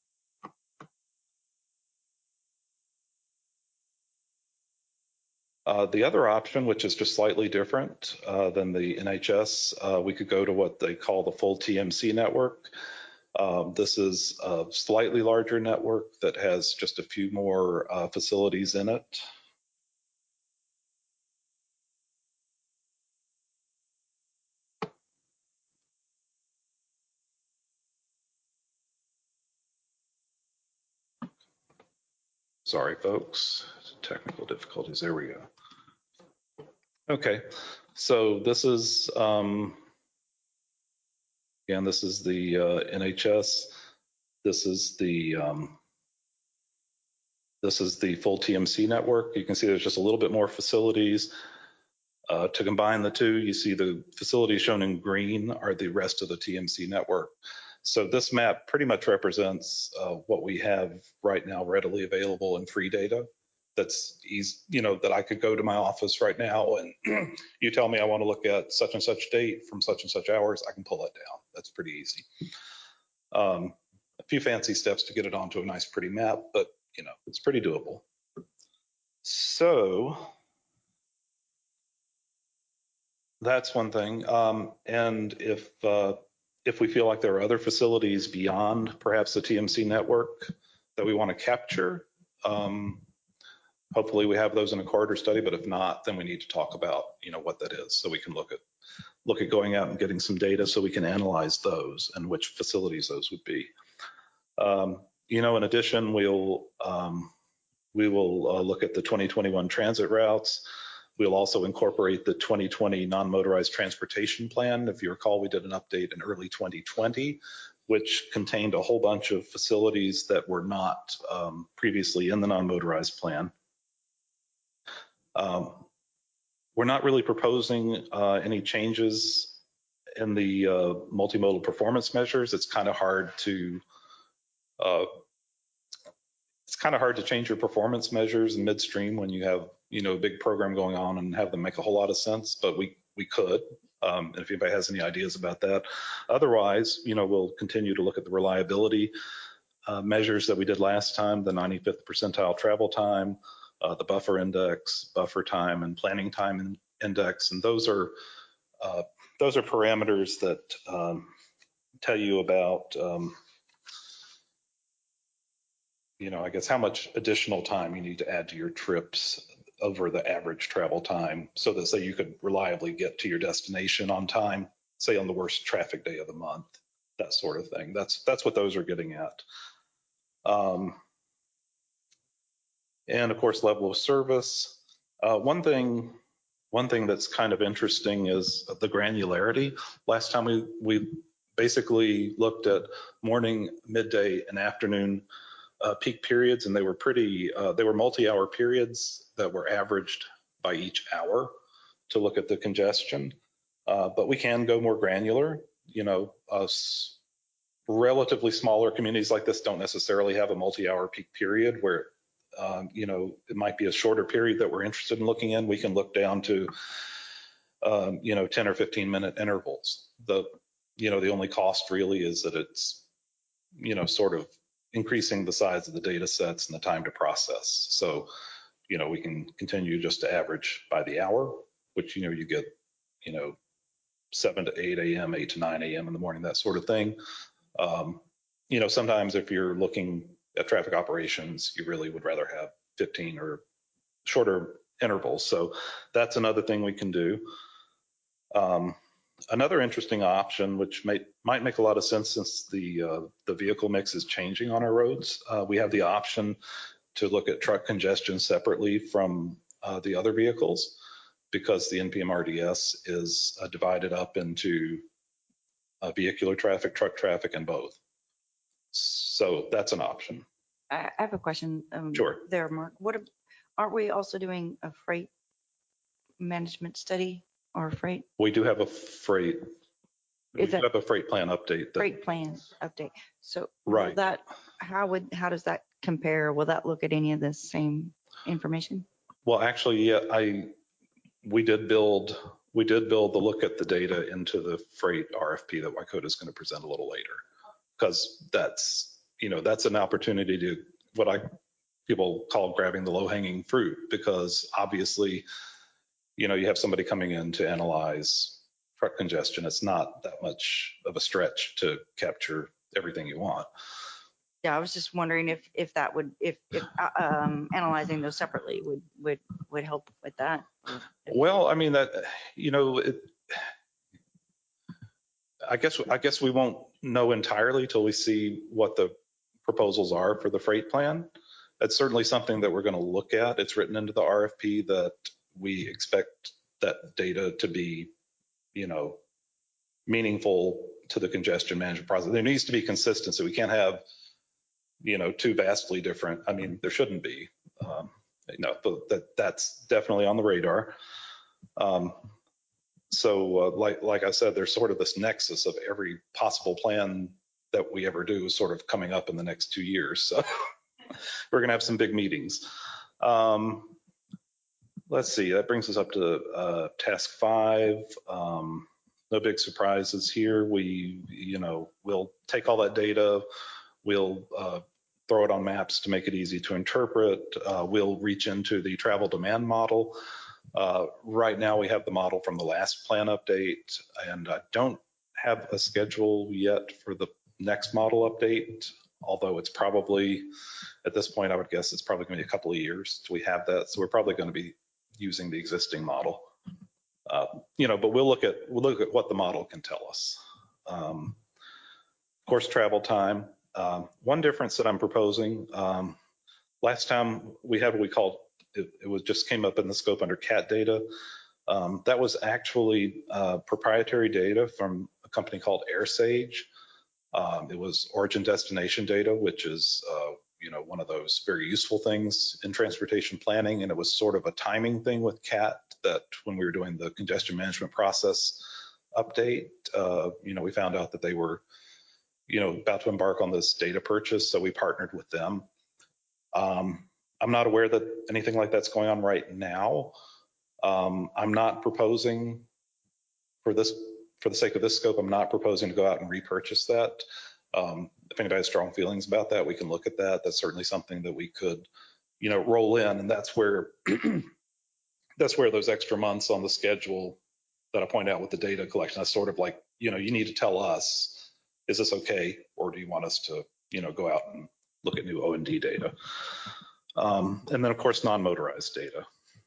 The other option, which is just slightly different than the NHS, we could go to what they call the full TMC network. This is a slightly larger network that has just a few more facilities in it. Sorry, folks, technical difficulties. There we go. Okay, so this is, again, this is the NHS. This is the full TMC network. You can see there's just a little bit more facilities. To combine the two, you see the facilities shown in green are the rest of the TMC network. So this map pretty much represents what we have right now readily available in free data. That's easy, that I could go to my office right now and you tell me I want to look at such and such date from such and such hours, I can pull it down. That's pretty easy. A few fancy steps to get it onto a nice pretty map, but it's pretty doable. So that's one thing. And if we feel like there are other facilities beyond perhaps the TMC network that we want to capture, hopefully we have those in a corridor study, but if not, then we need to talk about, what that is, so we can look at going out and getting some data so we can analyze those and which facilities those would be. In addition, we will look at the 2021 transit routes. We'll also incorporate the 2020 non-motorized transportation plan. If you recall, we did an update in early 2020, which contained a whole bunch of facilities that were not previously in the non-motorized plan. We're not really proposing any changes in the multimodal performance measures. It's kind of hard to change your performance measures in midstream when you have a big program going on and have them make a whole lot of sense, but we could. And if anybody has any ideas about that. Otherwise, we'll continue to look at the reliability measures that we did last time, the 95th percentile travel time, the buffer index, buffer time, and planning time index. And those are parameters that tell you about I guess how much additional time you need to add to your trips over the average travel time so that, say, you could reliably get to your destination on time, say on the worst traffic day of the month, that sort of thing. That's what those are getting at. And of course, level of service. One thing that's kind of interesting is the granularity. Last time we basically looked at morning, midday, and afternoon peak periods, and they were multi-hour periods that were averaged by each hour to look at the congestion. But we can go more granular. Relatively smaller communities like this don't necessarily have a multi-hour peak period where it might be a shorter period that we're interested in looking in. We can look down to 10 or 15 minute intervals. The only cost really is that it's sort of increasing the size of the data sets and the time to process. So, we can continue just to average by the hour, which, you get, 7 to 8 a.m., 8 to 9 a.m. in the morning, that sort of thing. Sometimes if you're looking at traffic operations, you really would rather have 15 or shorter intervals. So that's another thing we can do. Another interesting option, which might make a lot of sense since the vehicle mix is changing on our roads, we have the option to look at truck congestion separately from the other vehicles, because the NPM RDS is divided up into vehicular traffic, truck traffic, and both. So that's an option. I have a question. Sure. There, Mark. aren't we also doing a freight management study or freight We do have a freight, we Is do that- have a freight plan update. freight plan update? So will Right. that, how does that compare? Will that look at any of the same information? Well, actually, yeah, we did build the look at the data into the freight RFP that Wacota is going to present a little later, because that's an opportunity to people call grabbing the low hanging fruit, because obviously, you have somebody coming in to analyze truck congestion. It's not that much of a stretch to capture everything you want. Yeah, I was just wondering if that would, if analyzing those separately would help with that. Well, I mean I guess we won't know entirely till we see what the proposals are for the freight plan. It's certainly something that we're going to look at. It's written into the RFP that we expect that data to be, meaningful to the congestion management process. There needs to be consistency. We can't have, two vastly different. I mean, there shouldn't be. But that's definitely on the radar. So like I said, there's sort of this nexus of every possible plan that we ever do is sort of coming up in the next 2 years. So we're going to have some big meetings. Let's see, that brings us up to task 5. No big surprises here. We'll take all that data, we'll throw it on maps to make it easy to interpret. We'll reach into the travel demand model. Right now we have the model from the last plan update, and I don't have a schedule yet for the next model update, although it's probably, at this point, I would guess it's probably going to be a couple of years till we have that. So we're probably going to be using the existing model. But we'll look at what the model can tell us. Of course, travel time. One difference that I'm proposing, last time we had what we called, it was just came up in the scope under CAT data. That was actually proprietary data from a company called AirSage. It was origin destination data, which is one of those very useful things in transportation planning. And it was sort of a timing thing with CAT that when we were doing the congestion management process update, we found out that they were, about to embark on this data purchase. So we partnered with them. I'm not aware that anything like that's going on right now. I'm not proposing for the sake of this scope, I'm not proposing to go out and repurchase that. If anybody has strong feelings about that, we can look at that. That's certainly something that we could, roll in. And that's where those extra months on the schedule that I point out with the data collection, that's sort of like, you need to tell us, is this okay? Or do you want us to, go out and look at new O&D data? And then of course, non-motorized data.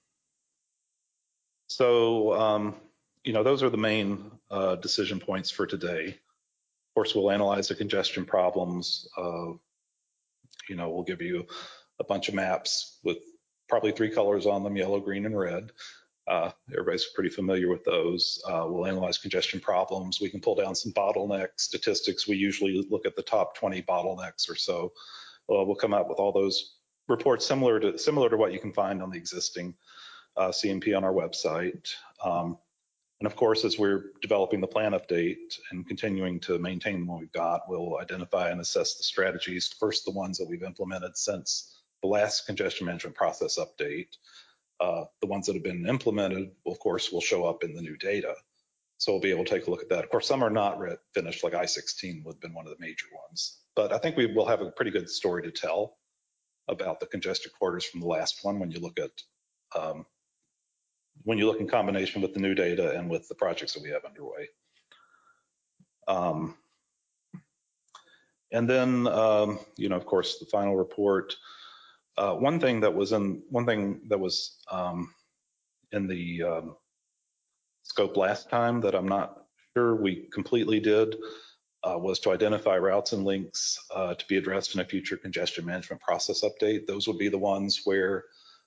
So, those are the main decision points for today. Of course, we'll analyze the congestion problems. We'll give you a bunch of maps with probably 3 colors on them, yellow, green, and red. Everybody's pretty familiar with those. We'll analyze congestion problems. We can pull down some bottleneck statistics. We usually look at the top 20 bottlenecks or so. We'll come out with all those reports similar to what you can find on the existing CMP on our website. And of course, as we're developing the plan update and continuing to maintain what we've got, we'll identify and assess the strategies, first the ones that we've implemented since the last congestion management process update. The ones that have been implemented, of course, will show up in the new data. So we'll be able to take a look at that. Of course, some are not finished, like I-16 would have been one of the major ones. But I think we will have a pretty good story to tell about the congested corridors from the last one when you look in combination with the new data and with the projects that we have underway. And then, of course, the final report. One thing that was in the scope last time that I'm not sure we completely did was to identify routes and links to be addressed in a future congestion management process update. Those would be the ones where,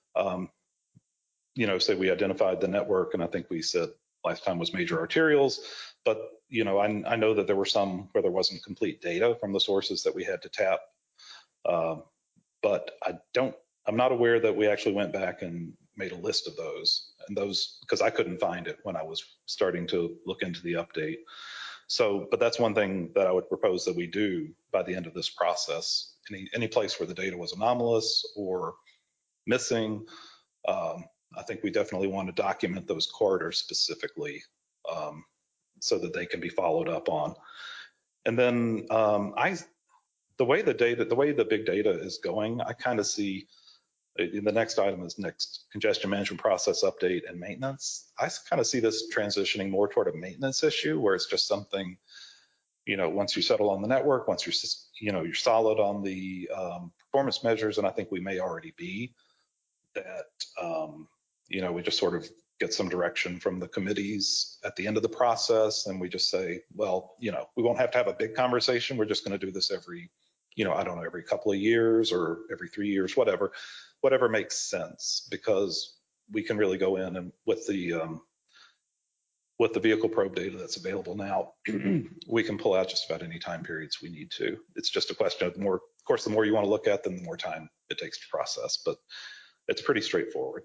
say we identified the network, and I think we said last time was major arterials, but I know that there were some where there wasn't complete data from the sources that we had to tap. But I don't I'm not aware that we actually went back and made a list of those, and those, because I couldn't find it when I was starting to look into the update. So, but that's one thing that I would propose that we do by the end of this process. Any place where the data was anomalous or missing, I think we definitely want to document those corridors specifically, so that they can be followed up on. And then the way the big data is going, I kind of see the next item is next congestion management process update and maintenance. I kind of see this transitioning more toward a maintenance issue where it's just something, once you settle on the network, once you're solid on the performance measures, and I think we may already be, that, we just sort of get some direction from the committees at the end of the process. And we just say, well, we won't have to have a big conversation. We're just going to do this every, I don't know, every couple of years or every 3 years, whatever makes sense, because we can really go in and with the vehicle probe data that's available now, we can pull out just about any time periods we need to. It's just a question of of course, the more you want to look at them, the more time it takes to process, but it's pretty straightforward.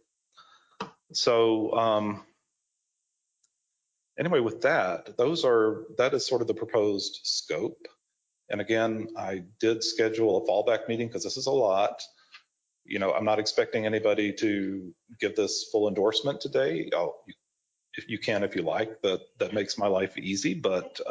So anyway, with that, that is sort of the proposed scope. And again, I did schedule a fallback meeting because this is a lot. I'm not expecting anybody to give this full endorsement today. If you can, if you like, that makes my life easy. But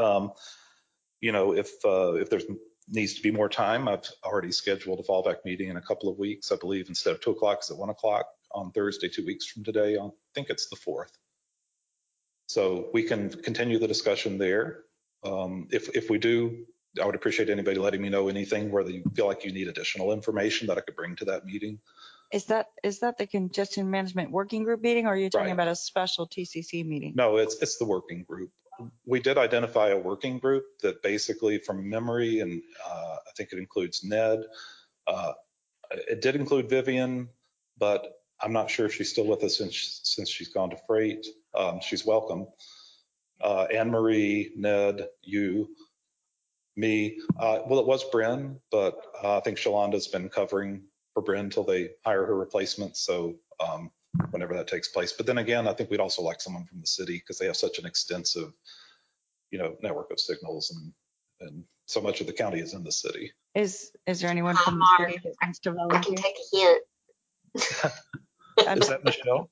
if there needs to be more time, I've already scheduled a fallback meeting in a couple of weeks. I believe instead of 2 o'clock, it's at 1 o'clock on Thursday, 2 weeks from today. I think it's the 4th. So we can continue the discussion there. If we do, I would appreciate anybody letting me know anything where you feel like you need additional information that I could bring to that meeting. Is that the congestion management working group meeting, or are you talking Right. about a special TCC meeting? No, it's the working group. We did identify a working group that basically, from memory, and I think it includes Ned. It did include Vivian, but I'm not sure if she's still with us since she's gone to freight. She's welcome. Anne Marie, Ned, you, me. Well, it was Bryn, but I think Shalanda's been covering for Bryn until they hire her replacement. So whenever that takes place. But then again, I think we'd also like someone from the city because they have such an extensive, network of signals, and so much of the county is in the city. Is there anyone from the Mark. city that wants to I can volunteer? take a hint. Is that Michelle?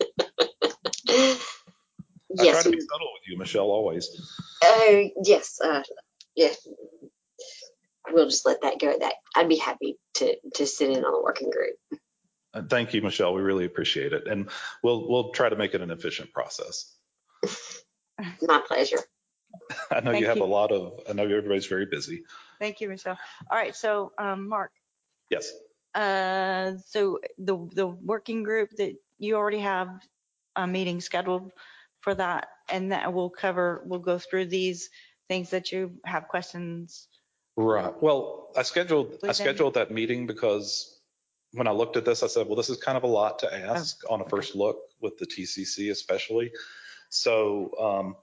I try Yes. to be subtle with you, Michelle, always. Yes. Yeah. We'll just let that go. That I'd be happy to sit in on the working group. Thank you, Michelle. We really appreciate it, and we'll try to make it an efficient process. My pleasure. I know Thank you have you. I know everybody's very busy. Thank you, Michelle. All right, so Mark, Yes. so the working group that you already have a meeting scheduled for that, and that we'll go through these things that you have questions. Right. Well, I scheduled Please, that meeting because when I looked at this, I said, well, this is kind of a lot to ask on a first look with the TCC, especially. So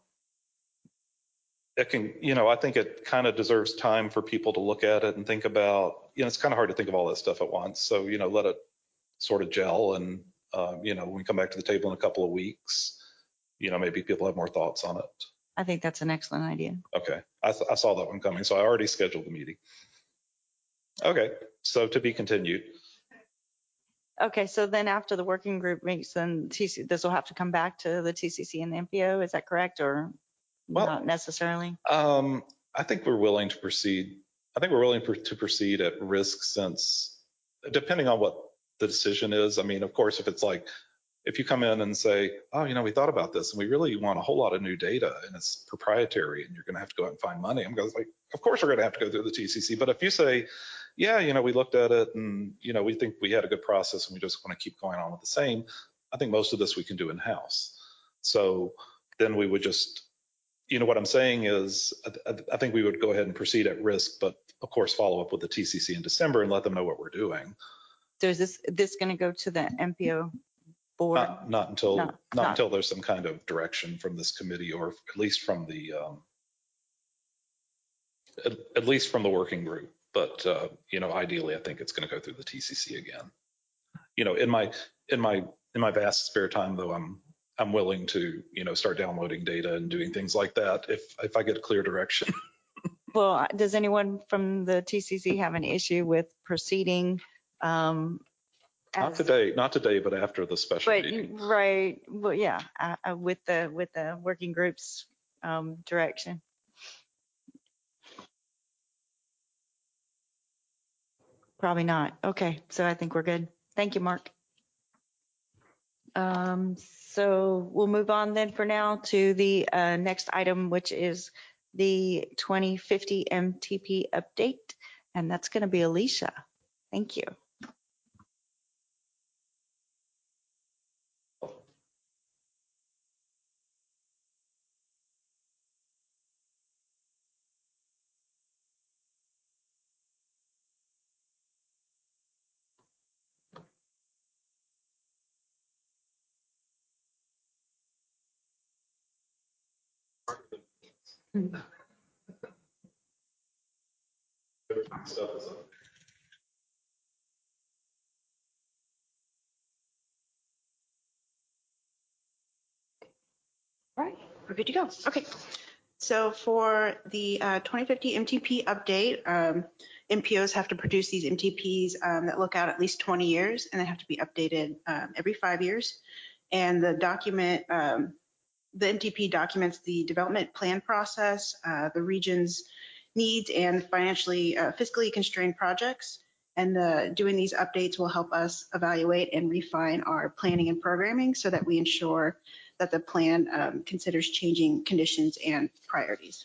it can, I think it kind of deserves time for people to look at it and think about, it's kind of hard to think of all that stuff at once. So, let it sort of gel, and, when we come back to the table in a couple of weeks, maybe people have more thoughts on it. I think that's an excellent idea. Okay. I saw that one coming, so I already scheduled the meeting. Okay. So to be continued. Okay, so then after the working group meets, then this will have to come back to the TCC and the MPO. Is that correct, or not necessarily? I think we're willing to proceed. I think we're willing to proceed at risk, since depending on what the decision is. I mean, of course, if it's like, if you come in and say, oh, we thought about this and we really want a whole lot of new data and it's proprietary and you're going to have to go out and find money, I'm going to like, of course we're going to have to go through the TCC. But if you say, yeah, we looked at it and, we think we had a good process and we just want to keep going on with the same, I think most of this we can do in-house. So then we would just, what I'm saying is, I think we would go ahead and proceed at risk, but of course follow up with the TCC in December and let them know what we're doing. So is this going to go to the MPO board? Not until there's some kind of direction from this committee, or at least from the working group. But ideally, I think it's going to go through the TCC again. in my vast spare time, though, I'm willing to, start downloading data and doing things like that if I get clear direction. Well, does anyone from the TCC have an issue with proceeding? Not today, but after the special meeting. Right. Well, yeah, with the working groups direction. Probably not. Okay, so I think we're good. Thank you, Mark. So we'll move on then for now to the next item, which is the 2050 MTP update, and that's going to be Alicia. Thank you. Right, we're good to go. Okay, so for the 2050 MTP update, MPOs have to produce these MTPs that look out at least 20 years, and they have to be updated every 5 years. And the document, the MTP documents the development plan process, the region's needs, and fiscally constrained projects. And doing these updates will help us evaluate and refine our planning and programming so that we ensure that the plan considers changing conditions and priorities.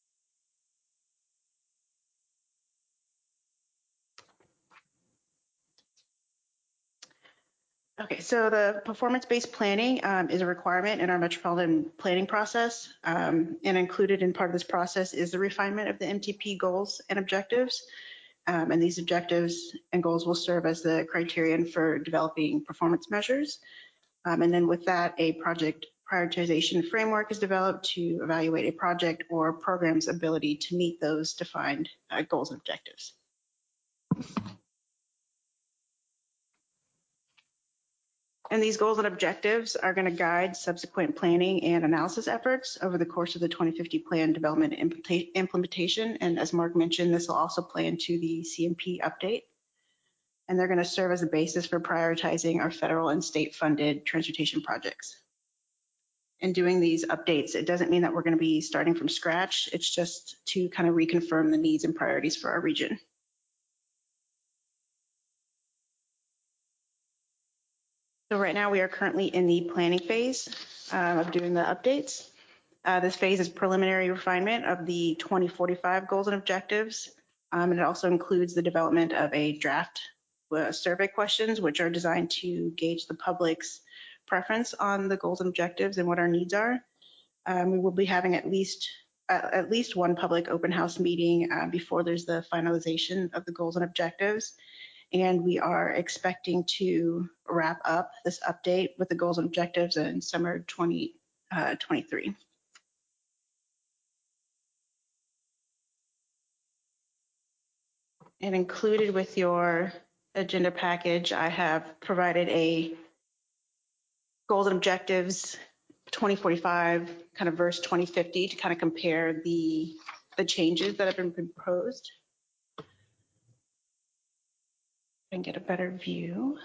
Okay, so the performance-based planning is a requirement in our metropolitan planning process, and included in part of this process is the refinement of the MTP goals and objectives. And these objectives and goals will serve as the criterion for developing performance measures. And then with that, a project prioritization framework is developed to evaluate a project or program's ability to meet those defined goals and objectives. And these goals and objectives are going to guide subsequent planning and analysis efforts over the course of the 2050 plan development and implementation. And as Mark mentioned, this will also play into the CMP update. And they're going to serve as a basis for prioritizing our federal and state funded transportation projects. And doing these updates, it doesn't mean that we're going to be starting from scratch. It's just to kind of reconfirm the needs and priorities for our region. So right now we are currently in the planning phase of doing the updates. This phase is preliminary refinement of the 2045 goals and objectives. And it also includes the development of a draft survey questions, which are designed to gauge the public's preference on the goals and objectives and what our needs are. We will be having at least one public open house meeting before there's the finalization of the goals and objectives. And we are expecting to wrap up this update with the goals and objectives in summer 2023. And included with your agenda package, I have provided a goals and objectives 2045 kind of versus 2050 to kind of compare the changes that have been proposed and get a better view.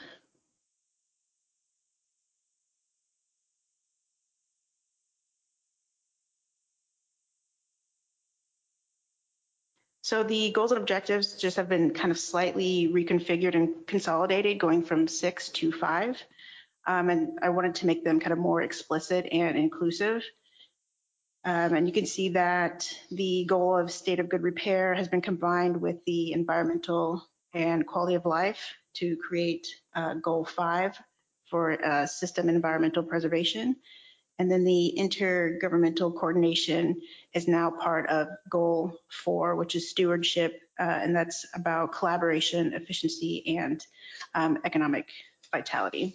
So the goals and objectives just have been kind of slightly reconfigured and consolidated, going from 6 to 5. And I wanted to make them kind of more explicit and inclusive. And you can see that the goal of state of good repair has been combined with the environmental and quality of life to create goal 5 for system environmental preservation. And then the intergovernmental coordination is now part of goal 4, which is stewardship. And that's about collaboration, efficiency, and economic vitality.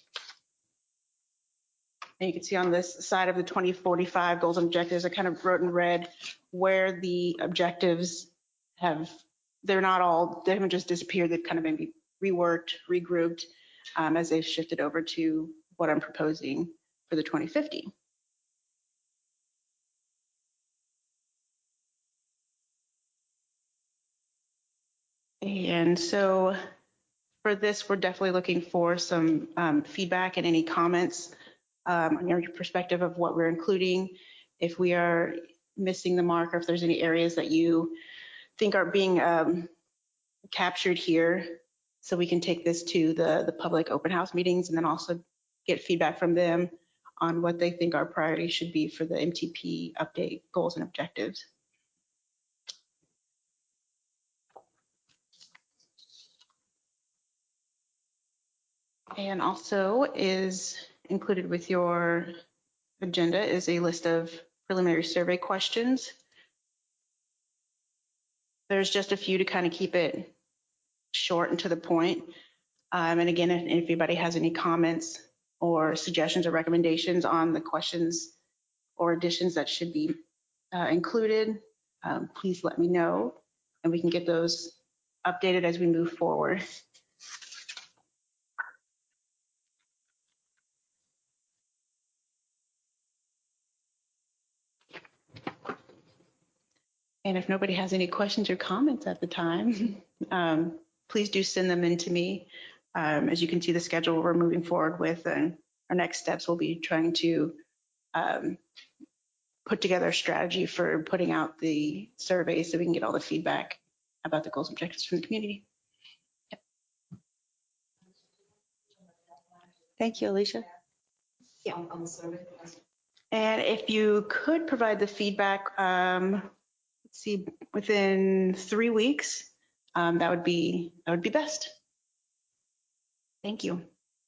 And you can see on this side of the 2045 goals and objectives, I kind of wrote in red where the objectives they haven't just disappeared, they've kind of been reworked, regrouped. as they've shifted over to what I'm proposing for the 2050. And so for this, we're definitely looking for some feedback and any comments on your perspective of what we're including, if we are missing the mark, or if there's any areas that you think are being captured here, so we can take this to the public open house meetings and then also get feedback from them on what they think our priorities should be for the MTP update goals and objectives. And also is included with your agenda is a list of preliminary survey questions. There's just a few to kind of keep it short and to the point. And again, if anybody has any comments or suggestions or recommendations on the questions or additions that should be included, please let me know, and we can get those updated as we move forward. And if nobody has any questions or comments at the time, please do send them in to me. As you can see, the schedule we're moving forward with, and our next steps will be trying to put together a strategy for putting out the survey so we can get all the feedback about the goals and objectives from the community. Yep. Thank you, Alicia. Yeah. And if you could provide the feedback, let's see, within 3 weeks, that would be best. Thank you.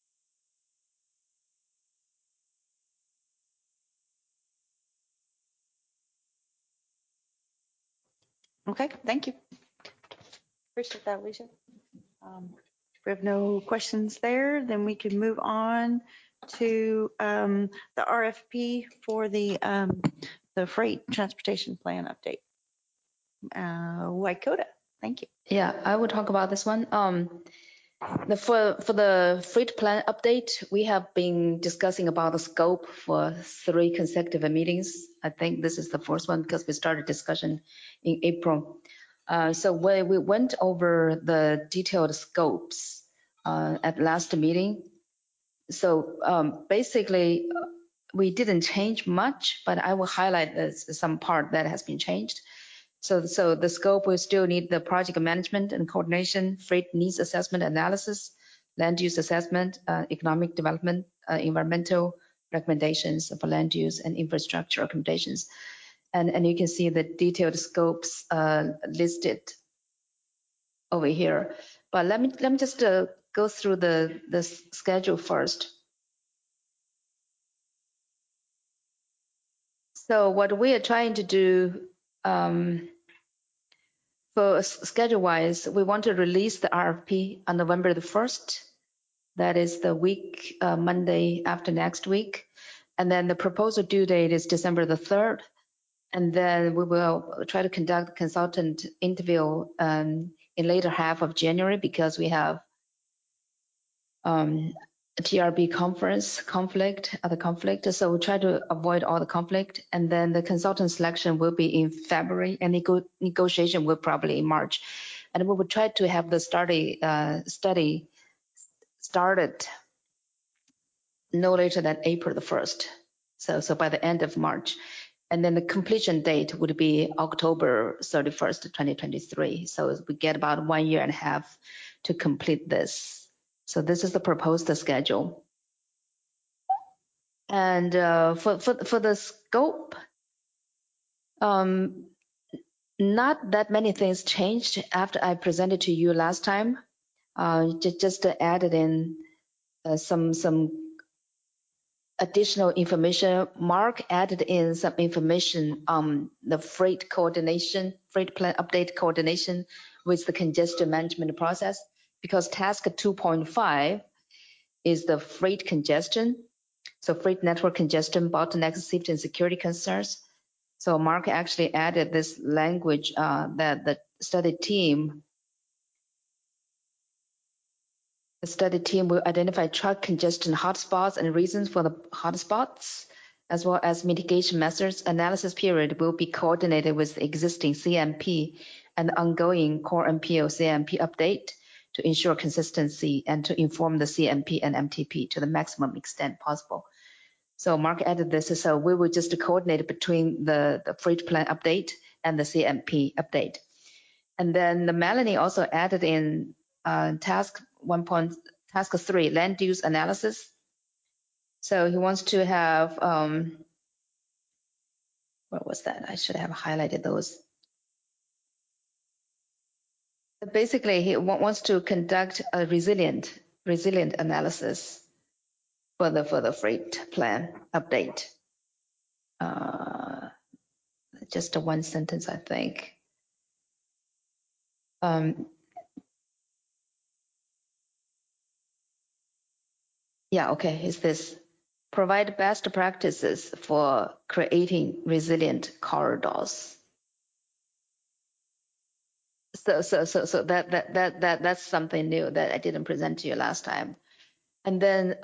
Okay, thank you. Appreciate that, Alicia. If we have no questions there, then we can move on to the RFP for the freight transportation plan update. Waikoda, thank you. Yeah, I will talk about this one. For the freight plan update, we have been discussing about the scope for 3 consecutive meetings. I think this is the first one because we started discussion in April. So we went over the detailed scopes at last meeting. So basically, we didn't change much, but I will highlight some part that has been changed. So the scope will still need the project management and coordination, freight needs assessment analysis, land use assessment, economic development, environmental recommendations for land use and infrastructure recommendations. And you can see the detailed scopes listed over here. But let me just go through the schedule first. So what we are trying to do for schedule-wise, we want to release the RFP on November the 1st. That is the week, Monday after next week. And then the proposal due date is December the 3rd. And then we will try to conduct consultant interview in later half of January because we have a TRB conference conflict. So we'll try to avoid all the conflict. And then the consultant selection will be in February and negotiation will probably in March. And we will try to have the study started no later than April the 1st. So by the end of March. And then the completion date would be October 31st, 2023. So we get about 1.5 years to complete this. So this is the proposed schedule. And for the scope, not that many things changed after I presented to you last time. Just added in some additional information. Mark added in some information on the freight plan update coordination with the congestion management process, because task 2.5 is the freight congestion. So freight network congestion, bottlenecks, safety and security concerns. So Mark actually added this language that the study team The study team will identify truck congestion hotspots and reasons for the hotspots, as well as mitigation measures. Analysis period will be coordinated with the existing CMP and the ongoing core MPO CMP update to ensure consistency and to inform the CMP and MTP to the maximum extent possible. So Mark added this, so we will just coordinate between the freight plan update and the CMP update. And then Melanie also added in task 3, land use analysis. So he wants to have, what was that? I should have highlighted those. Basically, he wants to conduct a resilient analysis for the freight plan update. Just a one sentence, I think. Yeah, okay, is this. Provide best practices for creating resilient corridors. So that's something new that I didn't present to you last time. And then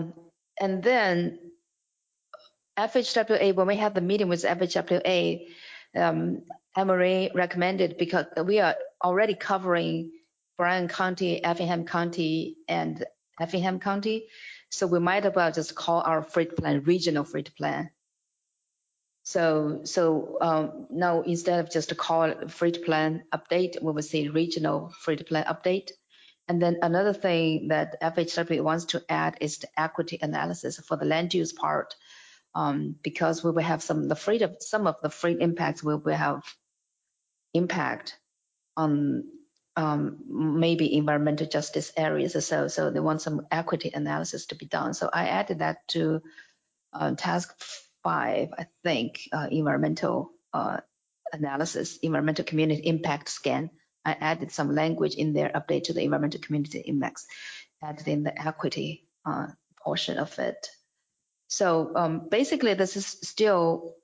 FHWA, when we had the meeting with FHWA, Emory recommended, because we are already covering Bryan County, Effingham County, and Effingham County. So we might as well just call our freight plan regional freight plan. So now instead of just call it freight plan update, we will say regional freight plan update. And then another thing that FHWA wants to add is the equity analysis for the land use part, because we will have some of the freight impacts will have impact on maybe environmental justice areas. So they want some equity analysis to be done. So I added that to task 5, I think, environmental analysis, environmental community impact scan. I added some language in there, update to the environmental community impacts, added in the equity portion of it. So basically, this is still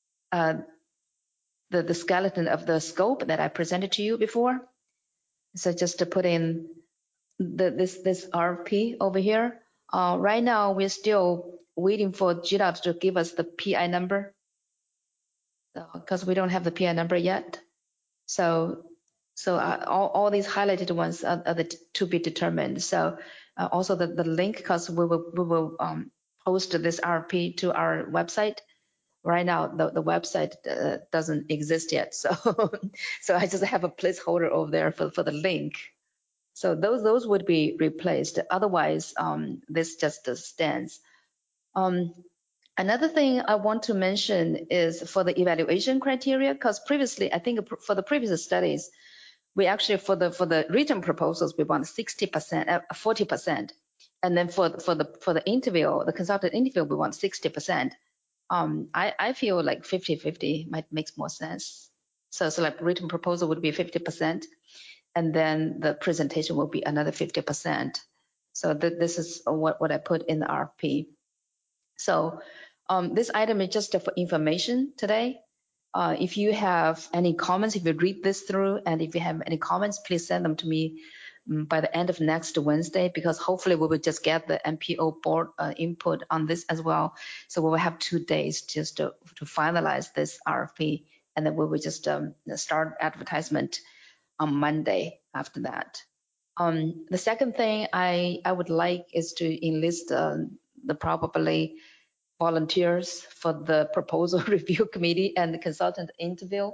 the skeleton of the scope that I presented to you before. So just to put in this RFP over here. Right now, we're still waiting for GDOT to give us the PI number, because we don't have the PI number yet. So all these highlighted ones are to be determined. So also the link, because we will post this RFP to our website. Right now, the website doesn't exist yet. So I just have a placeholder over there for the link. So those would be replaced. Otherwise, this just stands. Another thing I want to mention is for the evaluation criteria, because previously, I think for the previous studies, we actually, for the written proposals, we want 60%, 40%. And then for the interview, the consultant interview, we want 60%. I feel like 50-50 might makes more sense. So like written proposal would be 50%, and then the presentation will be another 50%. So this is what I put in the RFP. So this item is just for information today. If you have any comments, if you read this through, and if you have any comments, please send them to me by the end of next Wednesday, because hopefully we will just get the MPO board input on this as well. So we will have 2 days just to finalize this RFP, and then we will just start advertisement on Monday after that. The second thing I would like is to enlist the probably volunteers for the proposal review committee and the consultant interview.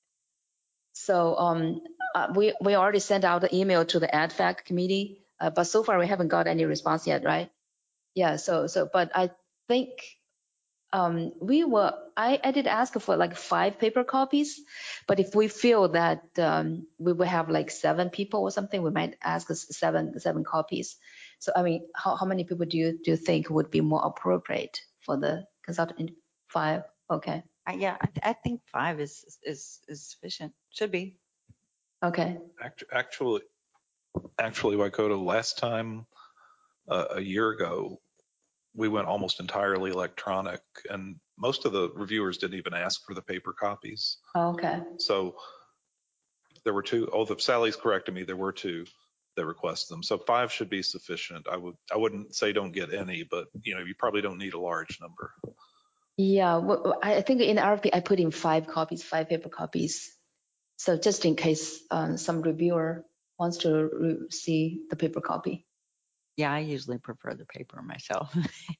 So we already sent out an email to the ADFAC committee, but so far we haven't got any response yet, right? Yeah, but I think I did ask for like 5 paper copies, but if we feel that we will have like 7 people or something, we might ask 7 copies. So I mean, how many people do you think would be more appropriate for the consultant? 5, okay. Yeah, I think 5 is sufficient. Should be. Okay. Actually, Waikoto, last time a year ago, we went almost entirely electronic, and most of the reviewers didn't even ask for the paper copies. Okay. So there were 2. Oh, Sally's correcting me. There were 2 that request them. So 5 should be sufficient. I wouldn't say don't get any, but you probably don't need a large number. Yeah, well, I think in RFP I put in 5 copies, 5 paper copies. So just in case some reviewer wants to see the paper copy. Yeah, I usually prefer the paper myself.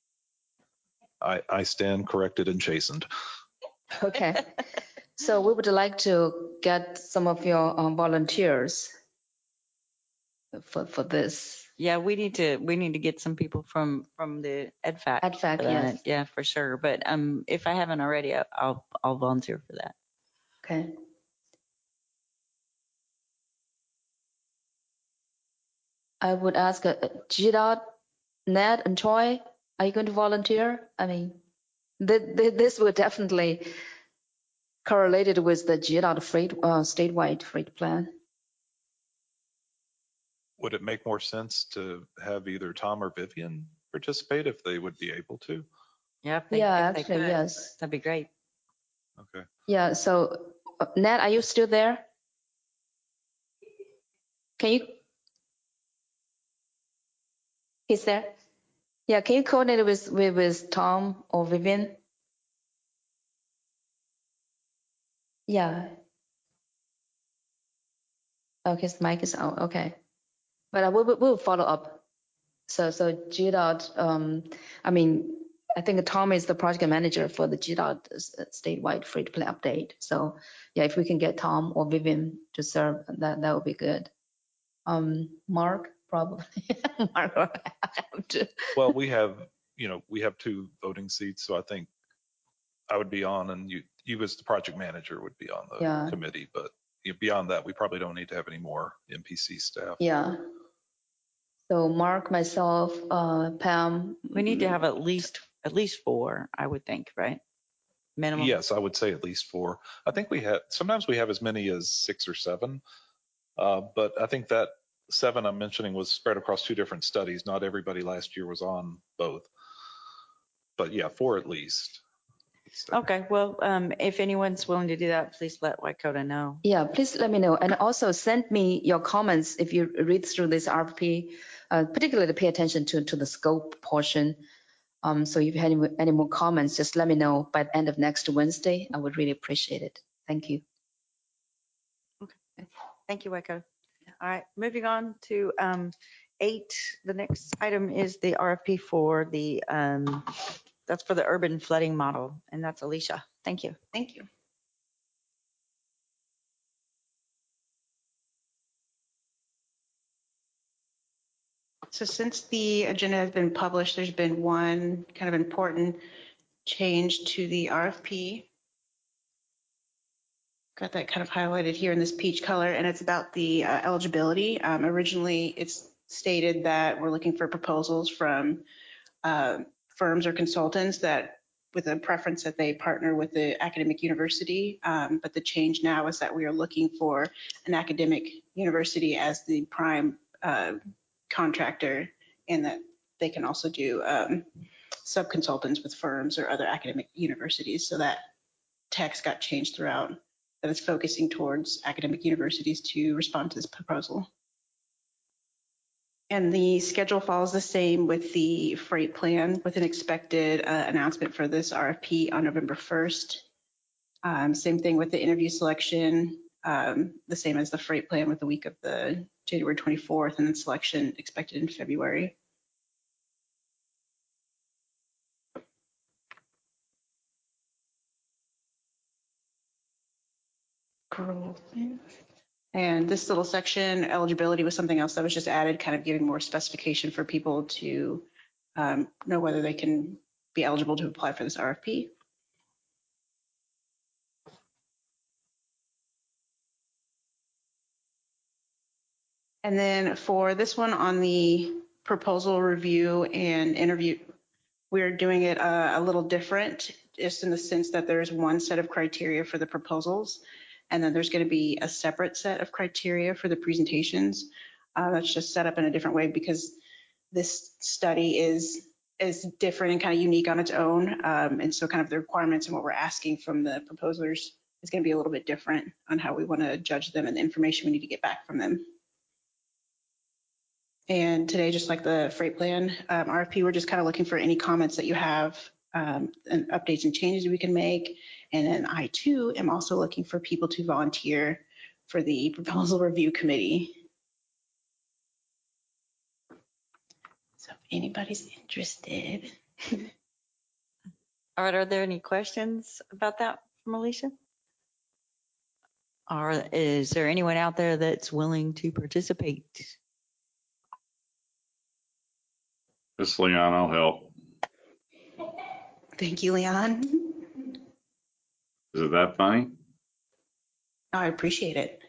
I stand corrected and chastened. Okay. So we would like to get some of your volunteers for this. Yeah, we need to get some people from the EdFac. EdFac, for that. yes. Yeah, for sure. But if I haven't already, I'll volunteer for that. Okay. I would ask GDOT, Ned, and Troy, are you going to volunteer? I mean, this will definitely correlated with the GDOT freight statewide freight plan. Would it make more sense to have either Tom or Vivian participate if they would be able to? Yeah, if Yeah, they actually, could, yes. that'd be great. Okay. Yeah, so Ned, are you still there? Can you? He's there? Yeah, can you coordinate with Tom or Vivian? Yeah. Oh, his mic is out. Okay. But we'll follow up. So GDOT, I mean, I think Tom is the project manager for the GDOT statewide freight plan update. So yeah, if we can get Tom or Vivian to serve, that would be good. Mark, probably. Mark will have to. Well, we have 2 voting seats, so I think I would be on, and you as the project manager would be on the Yeah. committee. But beyond that, we probably don't need to have any more MPC staff. Yeah. So Mark, myself, Pam. We need to have at least 4, I would think, right? Minimum. Yes, I would say at least 4. I think sometimes we have as many as 6 or 7. But I think that 7 I'm mentioning was spread across 2 different studies. Not everybody last year was on both. But yeah, 4 at least. Okay, well, if anyone's willing to do that, please let Waikota know. Yeah, please let me know. And also send me your comments if you read through this RFP, particularly pay attention to the scope portion. So if you have any more comments, just let me know by the end of next Wednesday. I would really appreciate it. Thank you. Okay, thank you, Waikota. All right, moving on to 8. The next item is the RFP for the that's for the urban flooding model, and that's Alicia. Thank you. Thank you. So since the agenda has been published, there's been one kind of important change to the RFP. Got that kind of highlighted here in this peach color, and it's about the eligibility. Originally, it's stated that we're looking for proposals from firms or consultants that with a preference that they partner with the academic university. But the change now is that we are looking for an academic university as the prime contractor, and that they can also do sub-consultants with firms or other academic universities. So that text got changed throughout, that it's focusing towards academic universities to respond to this proposal. And the schedule follows the same with the freight plan, with an expected announcement for this RFP on November 1st. Same thing with the interview selection, the same as the freight plan with the week of the January 24th, and then selection expected in February. And this little section, eligibility, was something else that was just added, kind of giving more specification for people to know whether they can be eligible to apply for this RFP. And then for this one on the proposal review and interview, we're doing it a little different, just in the sense that there's one set of criteria for the proposals, and then there's going to be a separate set of criteria for the presentations. That's just set up in a different way because this study is different and kind of unique on its own. And so kind of the requirements and what we're asking from the proposers is going to be a little bit different on how we want to judge them and the information we need to get back from them. And today, just like the freight plan RFP, we're just kind of looking for any comments that you have and updates and changes we can make. And then I too am also looking for people to volunteer for the proposal review committee. So if anybody's interested. All right, are there any questions about that from Alicia? Or is there anyone out there that's willing to participate? This Leon, I'll help. Thank you, Leon. Is it that funny? I appreciate it.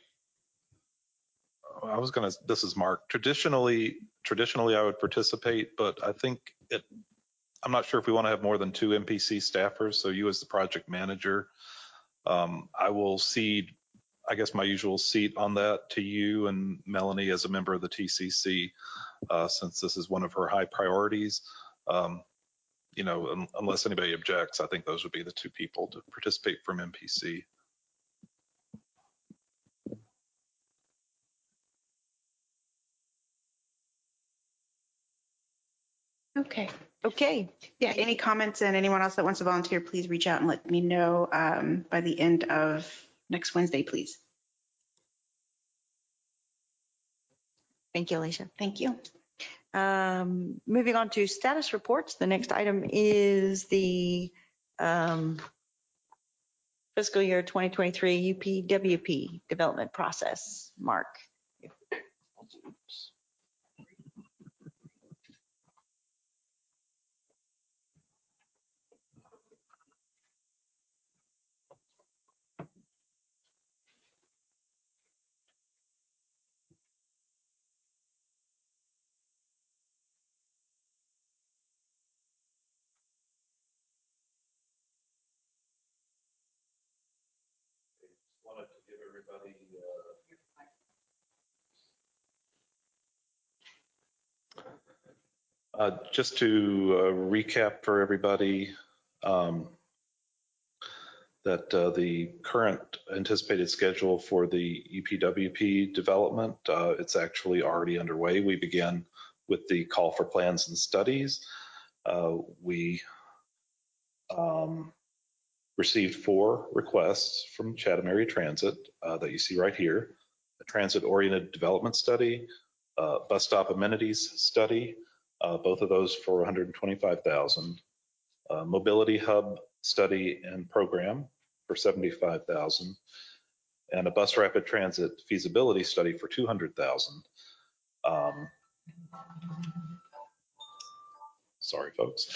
This is Mark. Traditionally I would participate, but I think I'm not sure if we want to have more than 2 MPC staffers. So you as the project manager, I will cede, I guess, my usual seat on that to you and Melanie as a member of the TCC, since this is one of her high priorities. Unless anybody objects, I think those would be the 2 people to participate from MPC. Okay. Yeah, any comments and anyone else that wants to volunteer, please reach out and let me know by the end of next Wednesday, please. Thank you, Alicia. Thank you. Moving on to status reports. The next item is the fiscal year 2023 UPWP development process. Mark. Wanted to give everybody just to recap for everybody that the current anticipated schedule for the UPWP development, it's actually already underway. We began with the call for plans and studies. We received 4 requests from Chatham Area Transit that you see right here: a transit-oriented development study, bus stop amenities study, both of those for $125,000, mobility hub study and program for $75,000, and a bus rapid transit feasibility study for $200,000. Sorry, folks.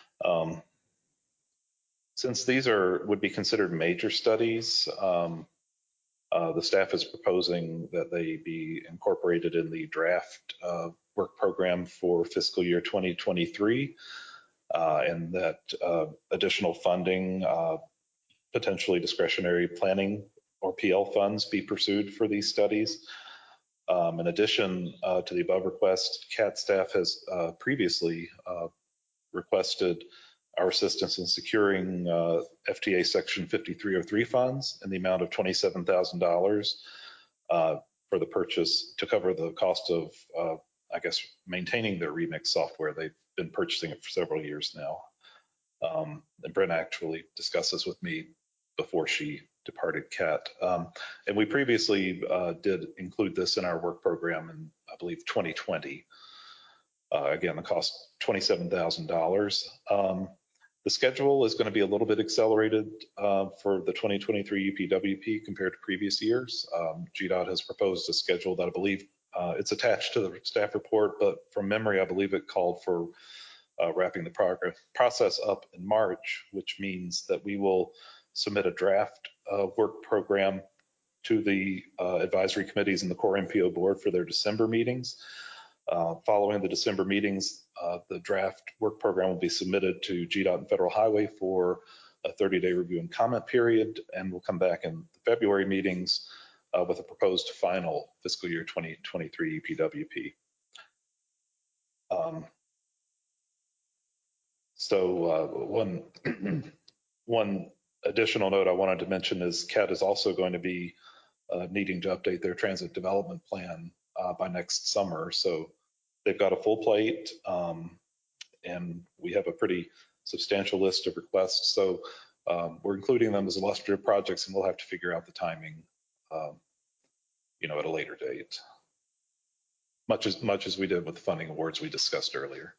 Since these would be considered major studies, the staff is proposing that they be incorporated in the draft work program for fiscal year 2023, and that additional funding, potentially discretionary planning or PL funds, be pursued for these studies. In addition to the above request, CAT staff has previously requested our assistance in securing FTA Section 5303 funds in the amount of $27,000 for the purchase to cover the cost of, I guess, maintaining their Remix software. They've been purchasing it for several years now. And Brent actually discussed this with me before she departed CAT. And we previously did include this in our work program in, I believe, 2020. Again, the cost $27,000. The schedule is going to be a little bit accelerated for the 2023 UPWP compared to previous years. GDOT has proposed a schedule that I believe it's attached to the staff report, but from memory, I believe it called for wrapping the process up in March, which means that we will submit a draft work program to the advisory committees and the core MPO board for their December meetings. Following the December meetings, the draft work program will be submitted to GDOT and Federal Highway for a 30-day review and comment period, and we'll come back in the February meetings with a proposed final fiscal year 2023 UPWP. One additional note I wanted to mention is CAT is also going to be needing to update their transit development plan by next summer. So they've got a full plate, and we have a pretty substantial list of requests. So we're including them as illustrative projects, and we'll have to figure out the timing, at a later date. Much as we did with the funding awards we discussed earlier.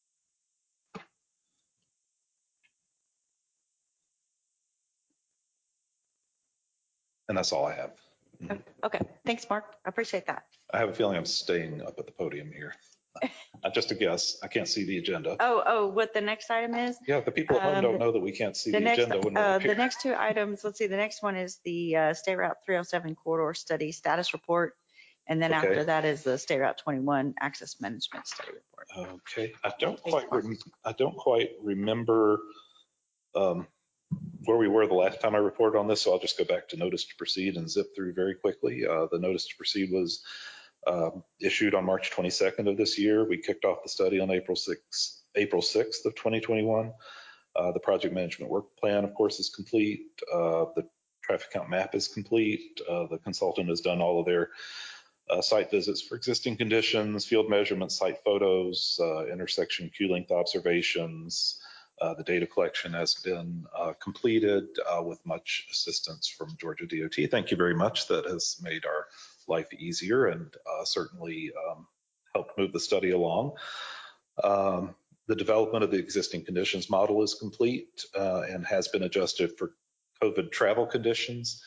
And that's all I have. Okay, thanks, Mark. I appreciate that. I have a feeling I'm staying up at the podium here. Just a guess. I can't see the agenda. Oh, what the next item is? Yeah, the people at home don't know that we can't see the agenda when we're up here. The next two items, let's see, the next one is the State Route 307 corridor study status report. And then Okay. after that is the State Route 21 access management study report. Okay, I don't quite remember where we were the last time I reported on this, so I'll just go back to notice to proceed and zip through very quickly. The notice to proceed was issued on March 22nd of this year. We kicked off the study on April 6th of 2021. The project management work plan, of course, is complete. The traffic count map is complete. The consultant has done all of their site visits for existing conditions, field measurements, site photos, intersection queue length observations. The data collection has been completed with much assistance from Georgia DOT. Thank you very much. That has made our life easier and certainly helped move the study along. The development of the existing conditions model is complete and has been adjusted for COVID travel conditions.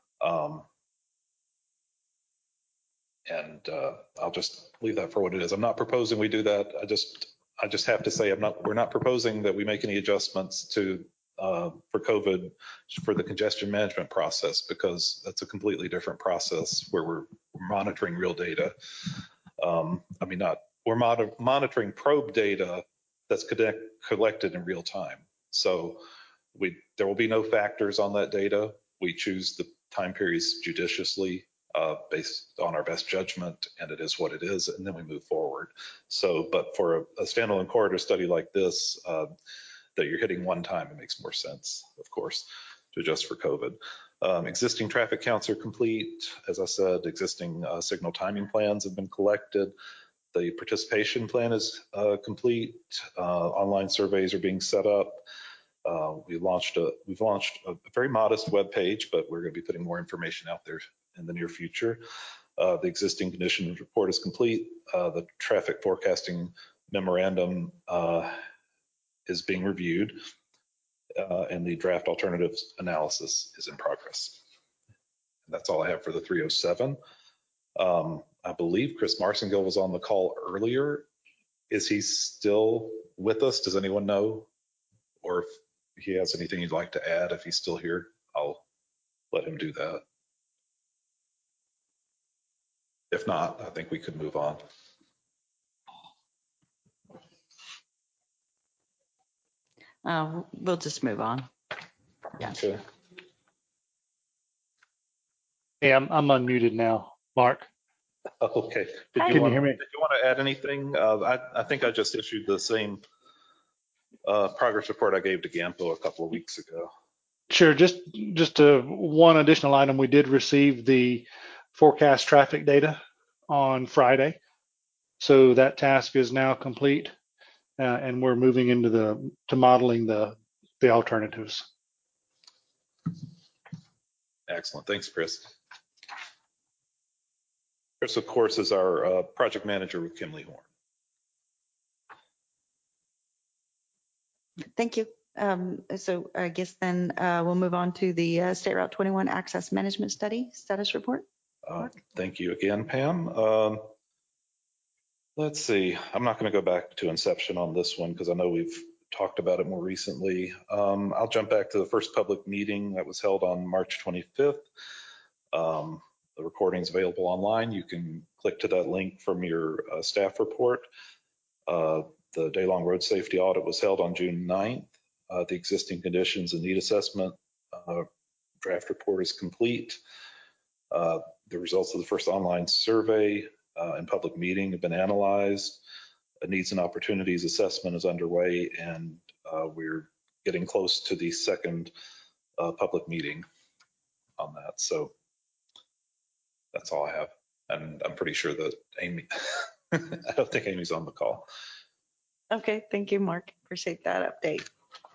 And I'll just leave that for what it is. I'm not proposing we do that. I just have to say we're not proposing that we make any adjustments to for COVID for the congestion management process, because that's a completely different process where we're monitoring real data. We're monitoring probe data that's collected in real time. So there will be no factors on that data. We choose the time periods judiciously based on our best judgment, and it is what it is, and then we move forward. So, but for a standalone corridor study like this, that you're hitting one time, it makes more sense, of course, to adjust for COVID. Existing traffic counts are complete. As I said, existing signal timing plans have been collected. The participation plan is complete. Online surveys are being set up. We've launched a very modest web page, but we're going to be putting more information out there in the near future. The existing conditions report is complete. The traffic forecasting memorandum is being reviewed, and the draft alternatives analysis is in progress. And that's all I have for the 307. I believe Chris Marcingill was on the call earlier. Is he still with us? Does anyone know? Or if he has anything he'd like to add, if he's still here, I'll let him do that. If not, I think we could move on. We'll just move on. Yeah. Okay. Hey, I'm unmuted now, Mark. Okay. Can you hear me? Did you want to add anything? I think I just issued the same progress report I gave to GAMPO a couple of weeks ago. Sure. Just one additional item. We did receive the forecast traffic data on Friday, so that task is now complete, and we're moving into modeling the alternatives. Excellent. Thanks, Chris. Chris, of course, is our project manager with Kimley Horn. Thank you. So I guess then we'll move on to the State Route 21 access management study status report. Thank you again, Pam. Let's see. I'm not going to go back to inception on this one because I know we've talked about it more recently. I'll jump back to the first public meeting that was held on March 25th. The recording is available online. You can click to that link from your staff report. The day-long road safety audit was held on June 9th. The existing conditions and need assessment draft report is complete. The results of the first online survey and public meeting have been analyzed. A needs and opportunities assessment is underway, and we're getting close to the second public meeting on that. So that's all I have. And I'm pretty sure that I don't think Amy's on the call. Okay, thank you, Mark. Appreciate that update.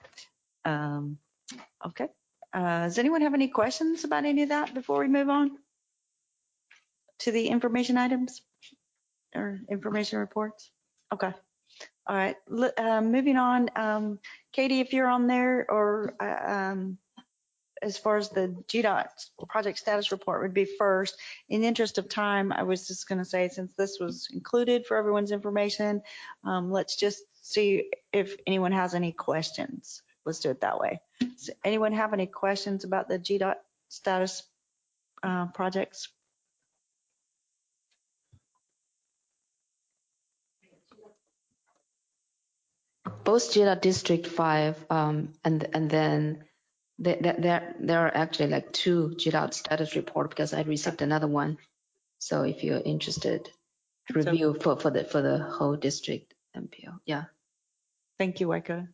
Okay. Does anyone have any questions about any of that before we move on to the information items or information reports? Okay. All right. Moving on. Katie, if you're on there, or as far as the GDOT project status report would be first. In the interest of time, I was just going to say, since this was included for everyone's information, let's just see if anyone has any questions. Let's do it that way. Does anyone have any questions about the GDOT status projects? Both GDOT District 5 and then there are actually like 2 GDOT status report because I received another one. So if you're interested, review for the whole district MPO. Yeah. Thank you, Waika.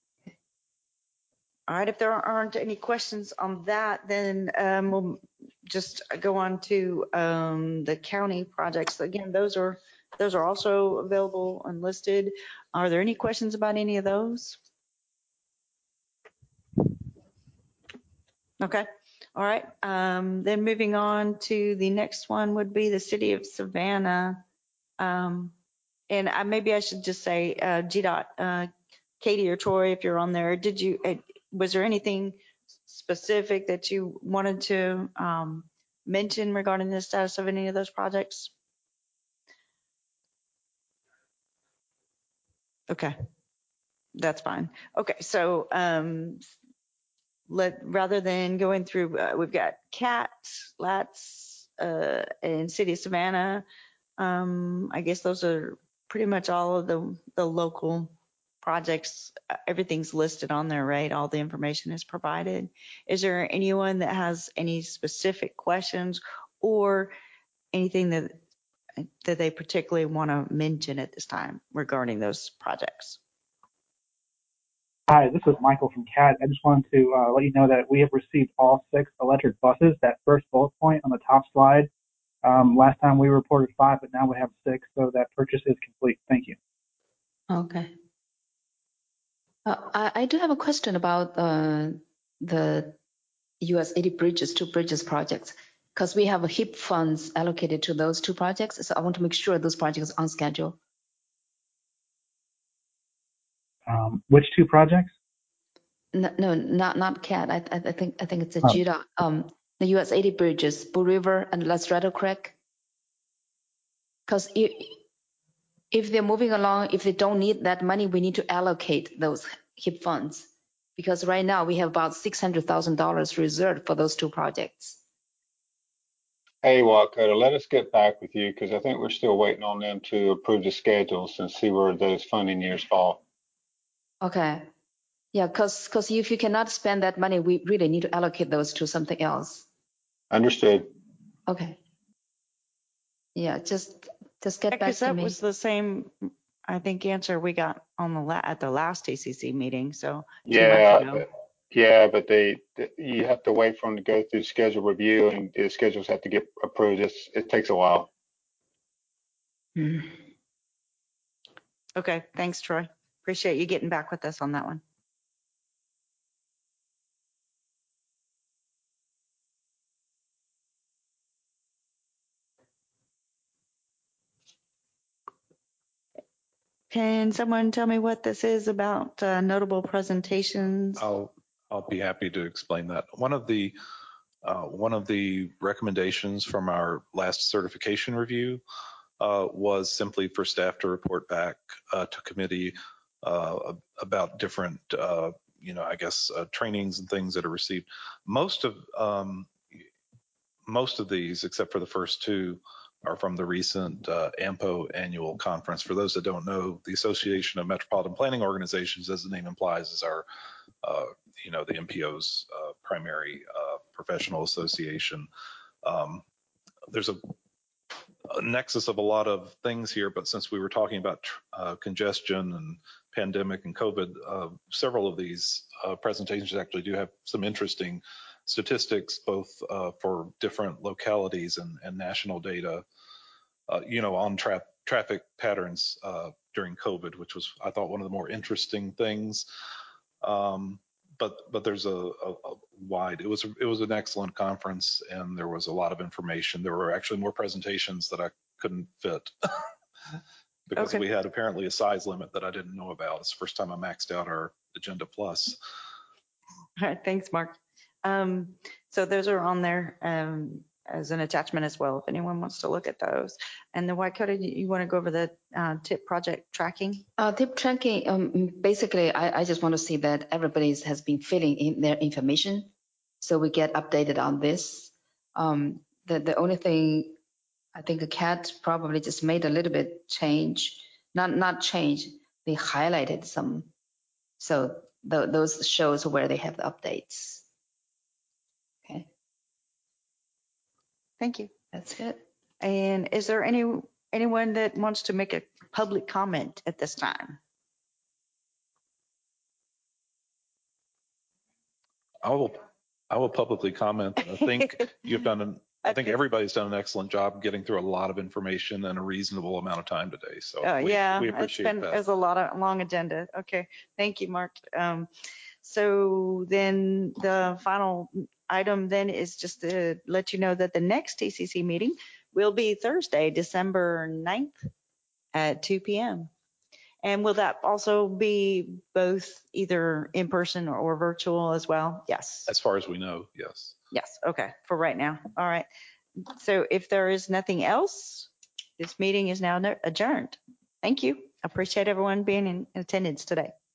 All right, if there aren't any questions on that, then we'll just go on to the county projects. Again, those are also available and listed. Are there any questions about any of those? Okay, all right. Then moving on to the next one would be the City of Savannah. And maybe I should just say GDOT, Katie or Troy, if you're on there, was there anything specific that you wanted to mention regarding the status of any of those projects? Okay, that's fine. Okay, so rather than going through, we've got CAT, LATS, and City of Savannah. I guess those are pretty much all of the local projects. Everything's listed on there, right? All the information is provided. Is there anyone that has any specific questions or anything that they particularly want to mention at this time regarding those projects? Hi, this is Michael from CAT. I just wanted to let you know that we have received all 6 electric buses. That first bullet point on the top slide. Last time we reported 5, but now we have 6, so that purchase is complete. Thank you. Okay. I do have a question about the US 80 bridges, 2 bridges projects, because we have a HIP funds allocated to those 2 projects. So I want to make sure those projects are on schedule. Which 2 projects? No, not CAT. I think it's a GDOT. The US 80 bridges, Bull River and Lazaretto Creek. Because if they're moving along, if they don't need that money, we need to allocate those HIP funds. Because right now we have about $600,000 reserved for those 2 projects. Hey, Waikota, let us get back with you because I think we're still waiting on them to approve the schedules and see where those funding years fall. Okay. Yeah, because if you cannot spend that money, we really need to allocate those to something else. Understood. Okay. Yeah, just get back to me. That was the same, I think, answer we got on at the last TCC meeting. So 2 months ago. But you have to wait for them to go through schedule review, and the schedules have to get approved. It takes a while. Okay, thanks, Troy. Appreciate you getting back with us on that one. Can someone tell me what this is about notable presentations? I'll be happy to explain that. One of the recommendations from our last certification review was simply for staff to report back to committee about different, trainings and things that are received. Most of these, except for the first 2, are from the recent AMPO annual conference. For those that don't know, the Association of Metropolitan Planning Organizations, as the name implies, is our, the MPO's primary professional association. There's a nexus of a lot of things here, but since we were talking about congestion and pandemic and COVID, several of these presentations actually do have some interesting statistics, both for different localities and national data, on traffic patterns during COVID, which was, I thought, one of the more interesting things. But there's a wide, it was an excellent conference, and there was a lot of information. There were actually more presentations that I couldn't fit because Okay. we had apparently a size limit that I didn't know about. It's the first time I maxed out our Agenda Plus. All right, thanks, Mark. So those are on there as an attachment as well, if anyone wants to look at those. And the Waikato, you want to go over the TIP project tracking? Tip tracking, basically, I just want to see that everybody has been filling in their information, so we get updated on this. The only thing, I think Kat probably just made a little bit change, not change, they highlighted some. So those shows where they have the updates. Okay, Thank you. that's it. And is there anyone that wants to make a public comment at this time? I will publicly comment that I think you've done I think everybody's done an excellent job getting through a lot of information in a reasonable amount of time today. So we appreciate that. It's a lot of long agenda. Okay, thank you, Mark. So then the final item then is just to let you know that the next TCC meeting will be Thursday, December 9th at 2 p.m. And will that also be both either in person or virtual as well? Yes. As far as we know, yes. Yes. Okay. For right now. All right. So if there is nothing else, this meeting is now adjourned. Thank you. I appreciate everyone being in attendance today.